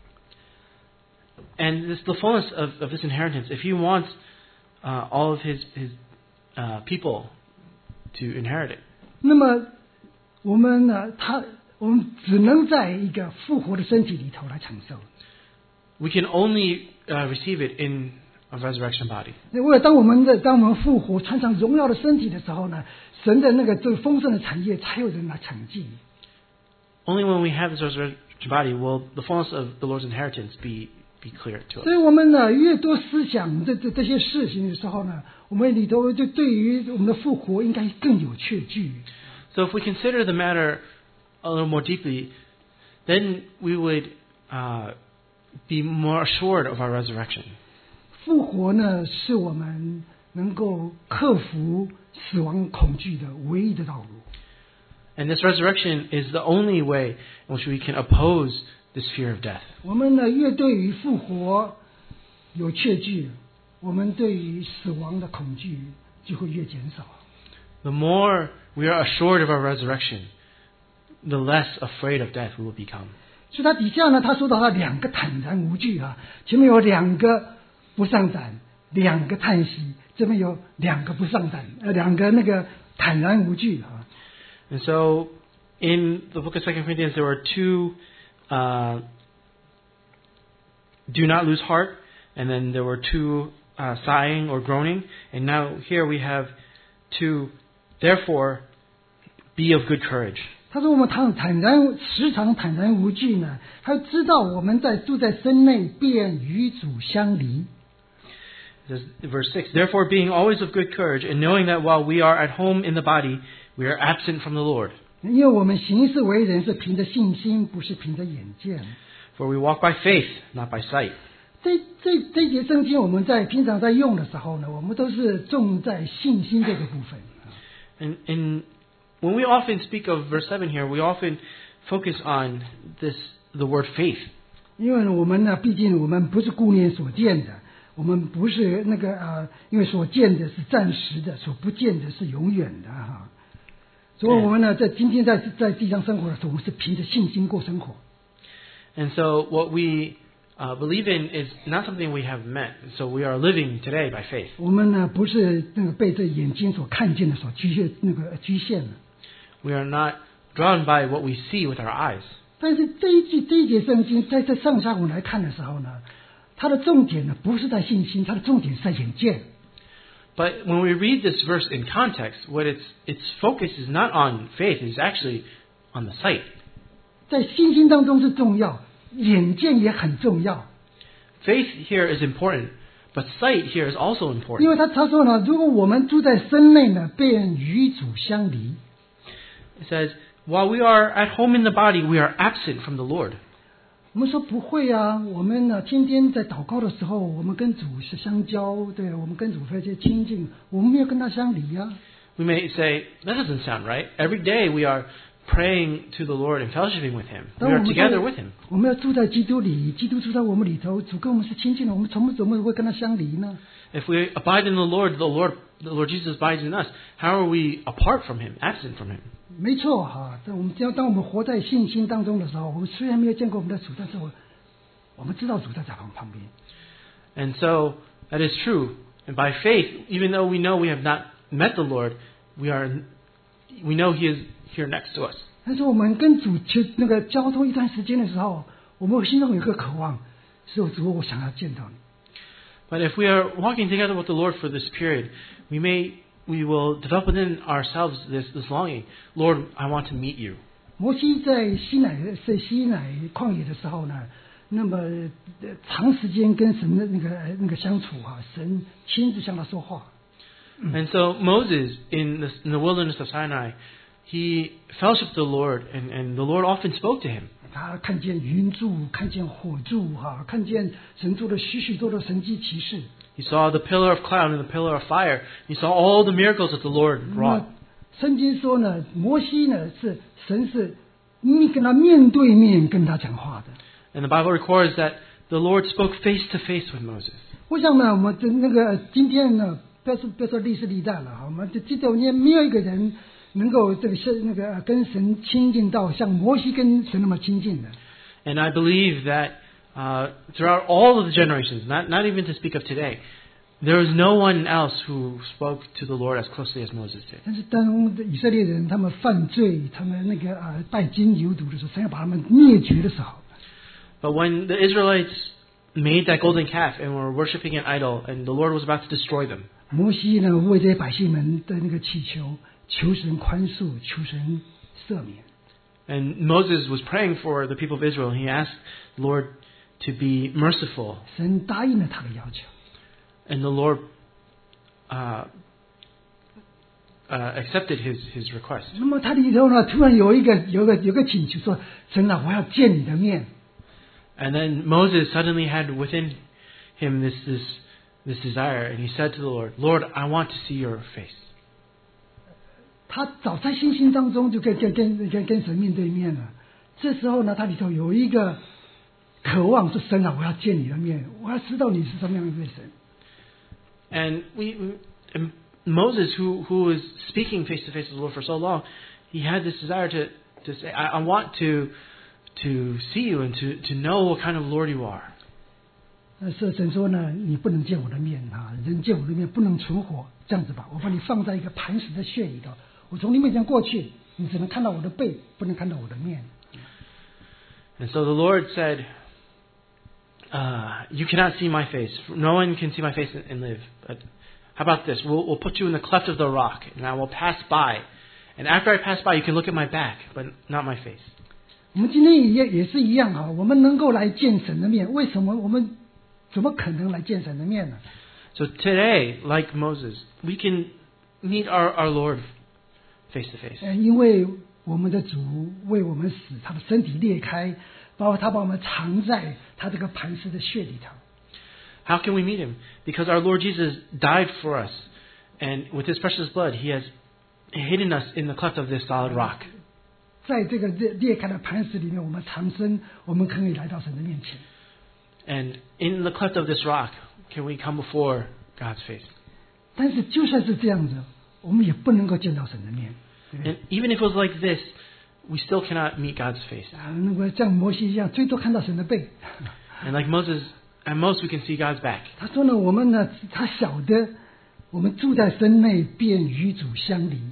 And this the fullness of, of this inheritance, if he wants uh, all of his his uh, people to inherit it, 那么我们呢，他我们只能在一个复活的身体里头来承受。 we can only uh, receive it in a resurrection body. 因为当我们的当我们复活穿上荣耀的身体的时候呢，神的那个最丰盛的产业才有人来承继。 Only when we have this resurrection body will the fullness of the Lord's inheritance be be clear to 所 us. 以我们呢，越多思想这这这些事情的时候呢，我们里头就对于我们的复活应该更有确据。 So if we consider the matter a little more deeply, then we would uh, be more assured of our resurrection. 复活呢，是我们能够克服死亡恐惧的唯一的道路。 And this resurrection is the only way in which we can oppose this fear of death. 我们呢，越对于复活有确据，我们对于死亡的恐惧就会越减少。 The more we are assured of our resurrection, the less afraid of death we will become. 所以他底下呢，他说到他两个坦然无惧啊，前面有两个不上胆，两个叹息，这边有两个不上胆，呃，两个那个坦然无惧啊。 And so, in the book of Second Corinthians, there were two uh, do not lose heart, and then there were two uh, sighing or groaning, and now here we have two, therefore, be of good courage. 他说我们坦坦然时常坦然无惧呢，他知道我们在住在身内，便与主相离。 It says, verse six, therefore being always of good courage, and knowing that while we are at home in the body, we are absent from the Lord. 因为我们行事为人是凭着信心，不是凭着眼见。 For we walk by faith, not by sight. 这这这一节圣经，我们在平常在用的时候呢，我们都是重在信心这个部分。 And, and when we often speak of verse seven here, we often focus on this the word faith. 因为我们呢，毕竟我们不是顾念所见的，我们不是那个呃，因为所见的是暂时的，所不见的是永远的哈。所以我们呢，在今天在在地上生活的时候，我们是凭着信心过生活。 And so what we uh, believe in is not something we have met. So we are living today by faith. 我们呢，不是那个被这眼睛所看见的所局限那个局限了。 We are not drawn by what we see with our eyes. 但是这一句这一节圣经，在这上下文来看的时候呢，它的重点呢不是在信心，它的重点是在眼见。 But when we read this verse in context, what its its focus is not on faith, it's actually on the sight. 在信心当中是重要，眼见也很重要。 Faith here is important, but sight here is also 因 important. 为他他说呢，如果我们住在身内呢，便与主相离。 It says, while we are at home in the body, we are absent from the Lord. 我们说不会啊，我们呢天天在祷告的时候，我们跟主是相交，对，我们跟主非常亲近，我们没有跟他相离啊。 We may say, that doesn't sound right. Every day we are praying to the Lord and fellowshipping with Him. We 当我 are 们 together with Him. 我们要住在基督里，基督住在我们里头，主跟我们是亲近的，我们怎么怎么会跟他相离呢？ If we abide in the Lord, the Lord, the Lord Jesus abides in us. How are we apart from Him, absent from Him? 没错哈，当我们当当我们活在信心当中的时候，我们虽然没有见过我们的主，但是我我们知道主在在旁旁边。 And so that is true. And by faith, even though we know we have not met the Lord, we are, we know He is here next to us. 但是我们跟主去那个交通一段时间的时候， 我们心中有一个渴望，是主，我想要见到你。 But if we are walking together with the Lord for this period, we may we will develop within ourselves this this longing. Lord, I want to meet you. 摩西在西乃在西乃旷野的时候呢，那么、呃、长时间跟神的那个那个相处啊，神亲自向他说话。 And so Moses in the, in the wilderness of Sinai, he fellowshiped the Lord, and, and the Lord often spoke to him. 他看见云柱，看见火柱，哈，看见神做的许许多多神迹奇事。 He saw the pillar of cloud and the pillar of fire. He saw all the miracles that the Lord 那 wrought. 圣经说呢，摩西呢是神是你跟他面对面跟他讲话的。 And the Bible records that the Lord spoke face to face with Moses. 我想呢，我们的那个今天呢，不要说不要说历史历代了哈，我们就记得也没有一个人能够这个是那个跟神亲近到像摩西跟神那么亲近的。 And I believe that uh, throughout all of the generations, not not even to speak of today, there is no one else who spoke to the Lord as closely as Moses did. 但是当以色列人他们犯罪，他们那个啊拜金牛犊的时候，神要把他们灭绝的时候。 But when the Israelites made that golden calf and were worshiping an idol, and the Lord was about to destroy them, 摩西呢为这些百姓们的那个祈求，求神宽恕，求神赦免。 and Moses was praying for the people of Israel, and he asked the Lord to be merciful, 神答应了他的要求。 and the Lord uh, uh, accepted his his request. 那么他里头呢，突然有一个有个有个请求说：“神啊，我要见你的面。” And then Moses suddenly had within him this this this desire, and he said to the Lord, "Lord, I want to see your face." 他早在信心当中就跟跟跟跟跟神面对面了。这时候呢，他里头有一个渴望，说：“神啊，我要见你的面，我要知道你是什么样的一位神。” And we, and Moses, who who was speaking face to face with the Lord for so long, he had this desire to to say, "I, I want to to see you and to to know what kind of Lord you are." 那是神说呢，你不能见我的面啊，人见我的面不能存活。这样子吧，我把你放在一个磐石的穴里头，我从你面前过去，你只能看到我的背，不能看到我的面。 And so the Lord said, uh, "You cannot see my face. No one can see my face and, and live. But how about this? We'll, we'll put you in the cleft of the rock, and I will pass by. And after I pass by, you can look at my back, but not my face." 我们今天也也是一样啊，我们能够来见神的面，为什么我们怎么可能来见神的面呢？ So today, like Moses, we can meet our, our Lord face to face. 呃，因为我们的主为我们死，他的身体裂开，包括他把我们藏在他这个磐石的穴里头。 How can we meet him? Because our Lord Jesus died for us, and with his precious blood, he has hidden us in the cleft of this solid rock. 在这个裂裂开的磐石里面，我们藏身，我们可以来到神的面前。 And in the cleft of this rock, can we come before God's face? 但是就算是这样子，我们也不能够见到神的面。对不对 And even if it was like this, we still cannot meet God's face. 啊，那个像摩西一样，最多看到神的背。 And like Moses, at most we can see God's back. 他说呢，我们呢，他晓得我们住在身内，便与主相离。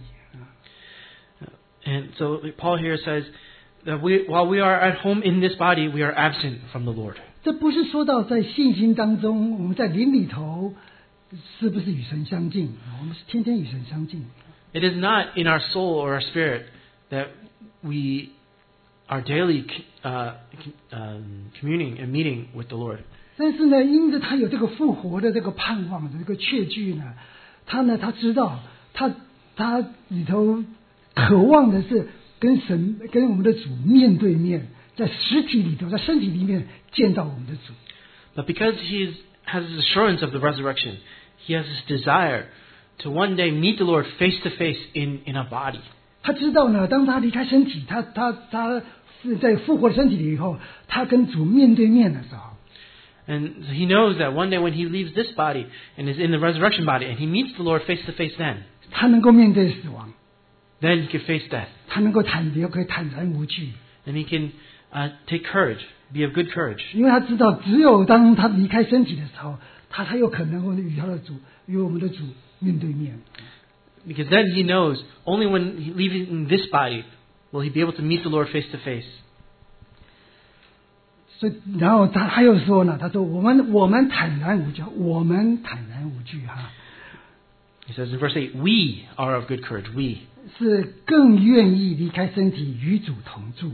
And so Paul here says that we, while we are at home in this body, we are absent from the Lord. 这不是说到在信心当中，我们在灵里头是不是与神相近？我们是天天与神相近。 It is not in our soul or our spirit that we are daily uh, um, communing and meeting with the Lord. 但是呢，因着他有这个复活的这个盼望的这个确据呢，他呢，他知道他他里头渴望的是跟神跟我们的主面对面，在实体里头，在身体里面见到我们的主。 But because he is, has this assurance of the resurrection, he has this desire to one day meet the Lord face to face in, in a body. 他知道呢，当他离开身体，他他他是在复活的身体里以后，他跟主面对面的时候， And he knows that one day when he leaves this body and is in the resurrection body and he meets the Lord face to face then, 他能够面对死亡， then he can face death. 他能够坦也可以坦然无惧， And he can uh, take courage, be of good courage. 因为他知道，只有当他离开身体的时候，他才有可能会与他的主，与我们的主面对面。 Because then he knows only when he leaving this body will he be able to meet the Lord face to face. 所以，然后他还有说呢，他说我们我们坦然无惧，我们坦然无惧哈。 He says in verse eight, we are of good courage, we. 是更愿意离开身体与主同住。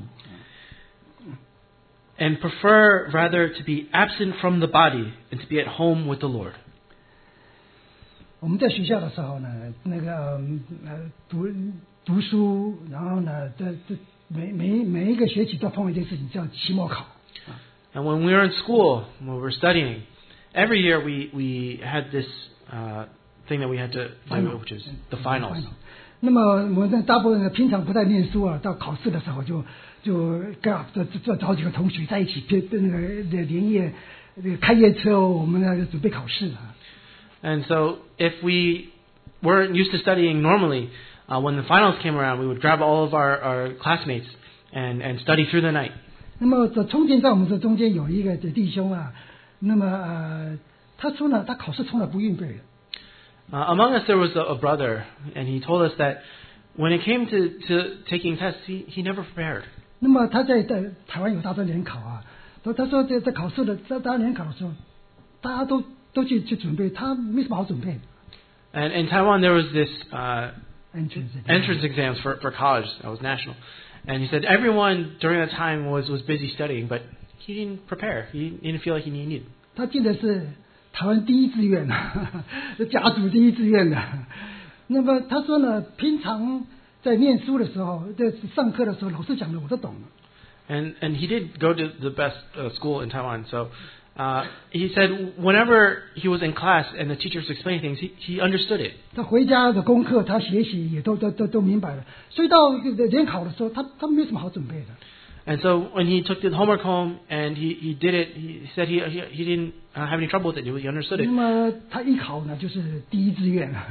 And prefer rather to be absent from the body and to be at home with the Lord. 我们在学校的时候呢，那个呃读读书，然后呢，这这每每每一个学期都碰一件事情，叫期末考。 And when we were in school, when we were studying, every year we, we had this uh, thing that we had to do, which is the finals. 那么我们大部分人平常不在念书啊，到考试的时候就就跟这这找几个同学在一起，那个连夜那个开夜车，我们呢准备考试啊。 And so if we weren't used to studying normally, uh, when the finals came around, we would grab all of our, our classmates and, and study through the night. 那么这从前在我们这中间有一个弟兄啊，那么呃，他说呢，他考试从来不预备的。 Uh, among us there was a, a brother, and he told us that when it came to, to taking tests, he, he never prepared. 那么他在在台湾有大专联考啊，他说在在考试的在大专联考的时候，大家都都去去准备，他没什么好准备。 And in Taiwan there was this uh, entrance entrance exams for for college that was national, and he said everyone during that time was was busy studying, but he didn't prepare. He didn't feel like he needed. 他进的是台湾第一志愿啊，家族第一志愿的。那么他说呢，平常在念书的时候，在上课的时候，老师讲的我都懂了。 And and he did go to the best uh, school in Taiwan, so uh, he said whenever he was in class and the teachers explained things, he he understood it. 他回家的功课，他学习也都都都都明白了。所以到联考的时候，他他没什么好准备的。 And so when he took the homework home and he, he did it, he said he he, he didn't uh, have any trouble with it. He understood it. 那么他一考呢，就是第一志愿了。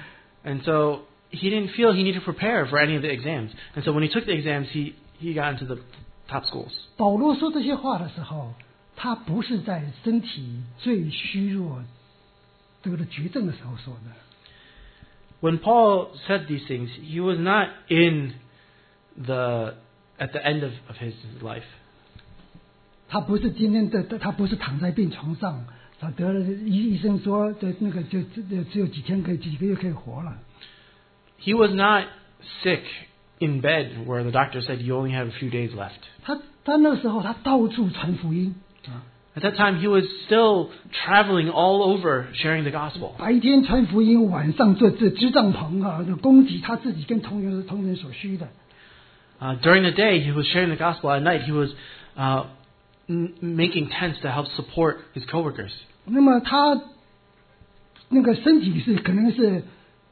And so he didn't feel he needed to prepare for any of the exams. And so when he took the exams, he he got into the top schools. 保罗说这些话的时候，他不是在身体最虚弱、得了绝症的时候说的。 When Paul said these things, he was not in the at the end of, of his life. 他不是今天的，他不是躺在病床上，他得了医医生说的那个就就只有几天可以几个月可以活了。 He was not sick in bed where the doctor said you only have a few days left. 他他那时候他到处传福音。 At that time, he was still traveling all over sharing the gospel. 白天传福音，晚上做这支帐篷啊，供给他自己跟同人同人所需的。 Uh, during the day, he was sharing the gospel. At night, he was uh, m- making tents to help support his coworkers. 那么他那个身体是可能是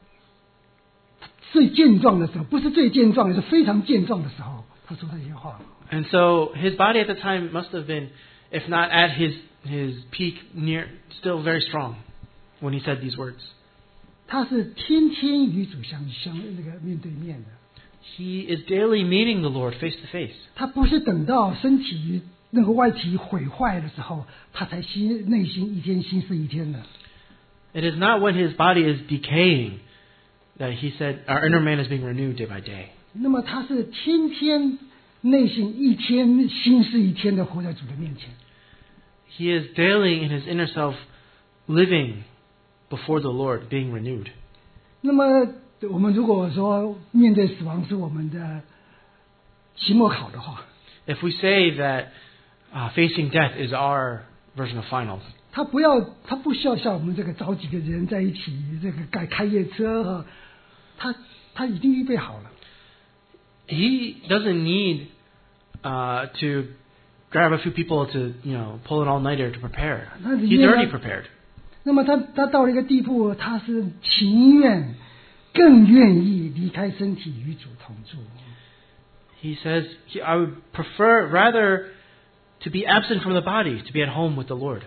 最健壮的时候，不是最健壮，是非常健壮的时候，他说这些话。 And so his body at the time must have been, if not at his his peak, near still very strong when he said these words. 他是天天与主相相那个面对面的。 He is daily meeting the Lord face to face. 他不是等到身体那个外体毁坏的时候，他才心内心一天心思一天的。 It is not when his body is decaying that he said our inner man is being renewed day by day. 那么他是天天内心一天心思一天的活在主的面前。 He is daily in his inner self living before the Lord, being renewed. 那么我们如果说面对死亡是我们的期末考的话， If we say that uh, facing death is our version of finals, 他不要，他不需要像我们这个找几个人在一起这个改开夜车，他他已经预备好了。 he doesn't need uh, to grab a few people to, you know, pull an all-nighter to prepare. He's already prepared. 那么他他到了一个地步，他是情愿。更愿意离开身体与主同住。 He says, I would prefer rather to be absent from the body, to be at home with the Lord.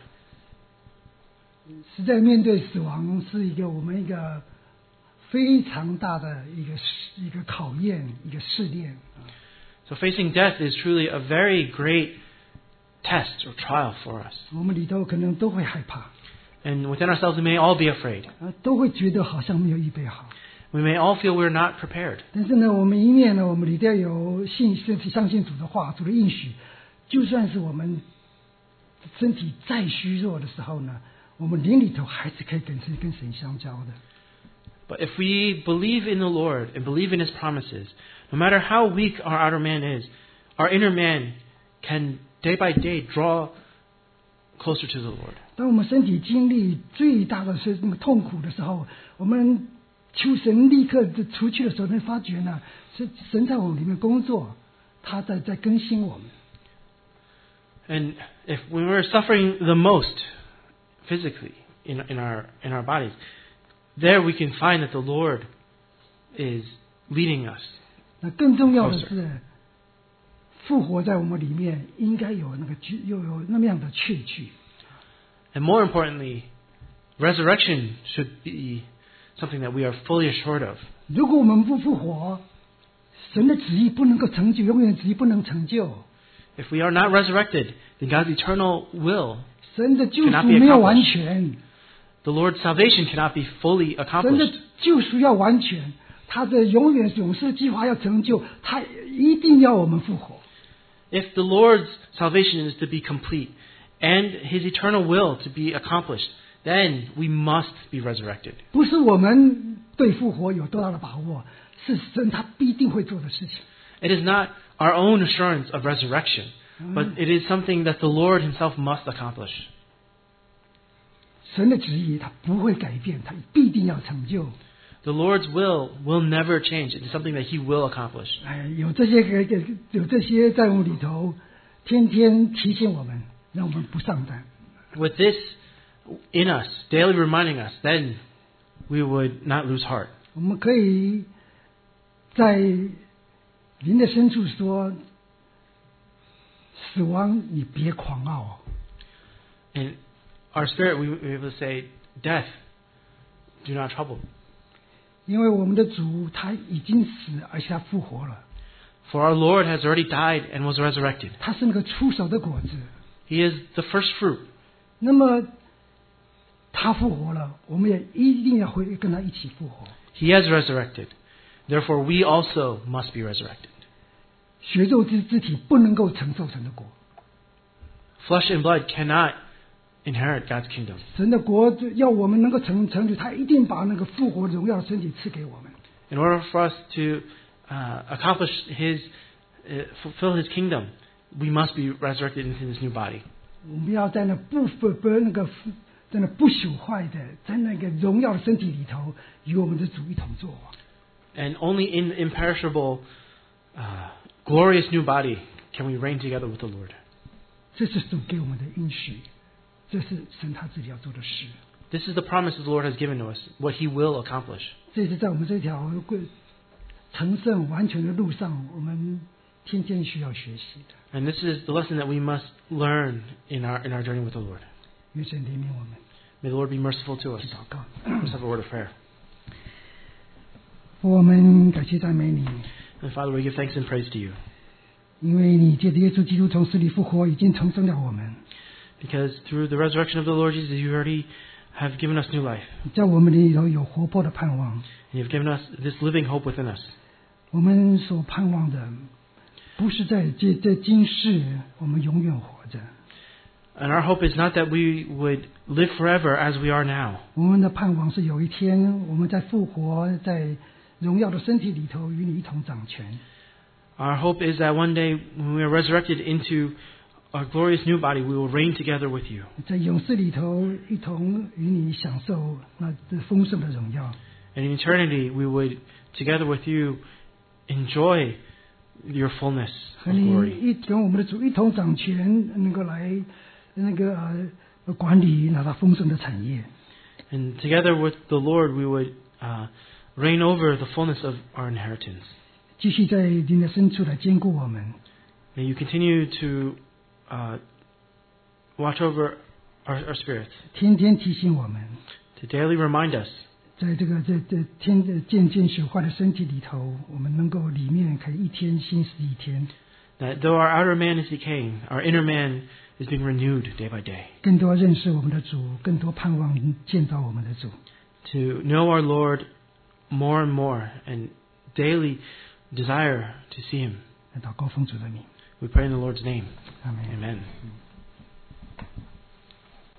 实在面对死亡是一个我们一个非常大的一个一个考验，一个试炼。 So facing death is truly a very great test or trial for us. 我们里头可能都会害怕。 And within ourselves we may all be afraid. 都会觉得好像没有预备好。 We may all feel we're not prepared. 但是呢，我们一面呢，我们里头有信相信主的话，主的应许，就算是我们身体再虚弱的时候呢，我们灵里头还是可以跟神跟神相交的。 But if we believe in the Lord and believe in His promises, no matter how weak our outer man is, our inner man can day by day draw closer to the Lord. 当我们身体经历最大的是那个痛苦的时候，我们求神立刻就出去的时候，会发觉呢，是神在我们里面工作，他在在更新我们。 And if when we're suffering the most physically in in our in our bodies, there we can find that the Lord is leading us. 那更重要的是，复活在我们里面应该有那个又有那么样的确据。 And more importantly, resurrection should be something that we are fully assured of. 如果我们不复活，神的旨意不能够成就，永远旨意不能成就。 If we are not resurrected, then God's eternal will 神的救赎没有完全。 The Lord's salvation cannot be fully 神 accomplished. 的救赎要完全，他的永远永世计划要成就，他一定要我们复活。 If the Lord's salvation is to be complete and His eternal will to be accomplished, then we must be resurrected. 不是我们对复活有多大的把握，是神他必定会做的事情。 It is not our own assurance of resurrection, but it is something that the Lord Himself must accomplish. 神的旨意他不会改变，他必定要成就。 The Lord's will will never change. It is something that He will accomplish. 哎，有这些个有这些在我们里头，天天提醒我们，让我们不上当。 With this in us, daily reminding us, then we would not lose heart. 我们可以在灵的深处说：“死亡，你别狂傲。” In our spirit, we would be able to say, "Death, do not trouble." 因为我们的主他已经死，而且他复活了。 For our Lord has already died and was resurrected. 他是那个出手的果子。 He is the first fruit. 那么他复活了，我们也一定要会跟他一起复活。 He has resurrected. Therefore, we also must be resurrected. 血肉之肢体不能够承受神的国。 Flesh and blood cannot inherit God's kingdom. 神的国要我们能够成成就，他一定把那个复活荣耀的身体赐给我们。 In order for us to uh, accomplish His, uh, fulfill His kingdom, we must be resurrected into this new body. 我们要在那不不不那个在那不朽坏的，在那个荣耀的身体里头，与我们的主一同作王。 And only in the imperishable, uh, glorious new body can we reign together with the Lord. 这是主给我们的应许，这是神他自己要做的事。 This is the promise the Lord has given to us, what He will accomplish. 这是在我们这条成圣完全的路上，我们天天需要学习的。 And this is the lesson that we must learn in our in our journey with the Lord. 愿神怜悯我们。 May the Lord be merciful to us. 祷告， Let's have a word of prayer. 我们感谢赞美你， And Father, we give thanks and praise to You, 因为你借着耶稣基督从死里复活，已经重生了我们， because through the resurrection of the Lord Jesus, You already have given us new life. 在我们里头有活泼的盼望。 And You've given us this living hope within us. 我们所盼望的，不是在这这今世我们永远活着， And our hope is not that we would live forever as we are now. 我们的盼望是有一天我们在复活，在荣耀的身体里头与你一同掌权。 Our hope is that one day when we are resurrected into our glorious new body, we will reign together with You. 在勇士里头一同与你享受那丰盛的荣耀。 And in eternity, we would, together with You, enjoy Your fullness 和 of 你 glory. 一跟我们的主一同掌权，能够来那个呃管理那大丰盛的产业。 And together with the Lord, we would uh, reign over the fullness of our inheritance. 继续在您的深处来兼顾我们， May You continue to uh, watch over our, our spirits, 天天提醒我们， to daily remind us 在这个这这天的渐渐朽坏的身体里头，我们能够里面可以一天新似一天， that though our outer man is decaying, our inner man is being renewed day by day. 更多认识我们的主，更多盼望见到我们的主。 To know our Lord more and more and daily desire to see Him. 来祷告奉主的名， We pray in the Lord's name. 阿门。 Amen.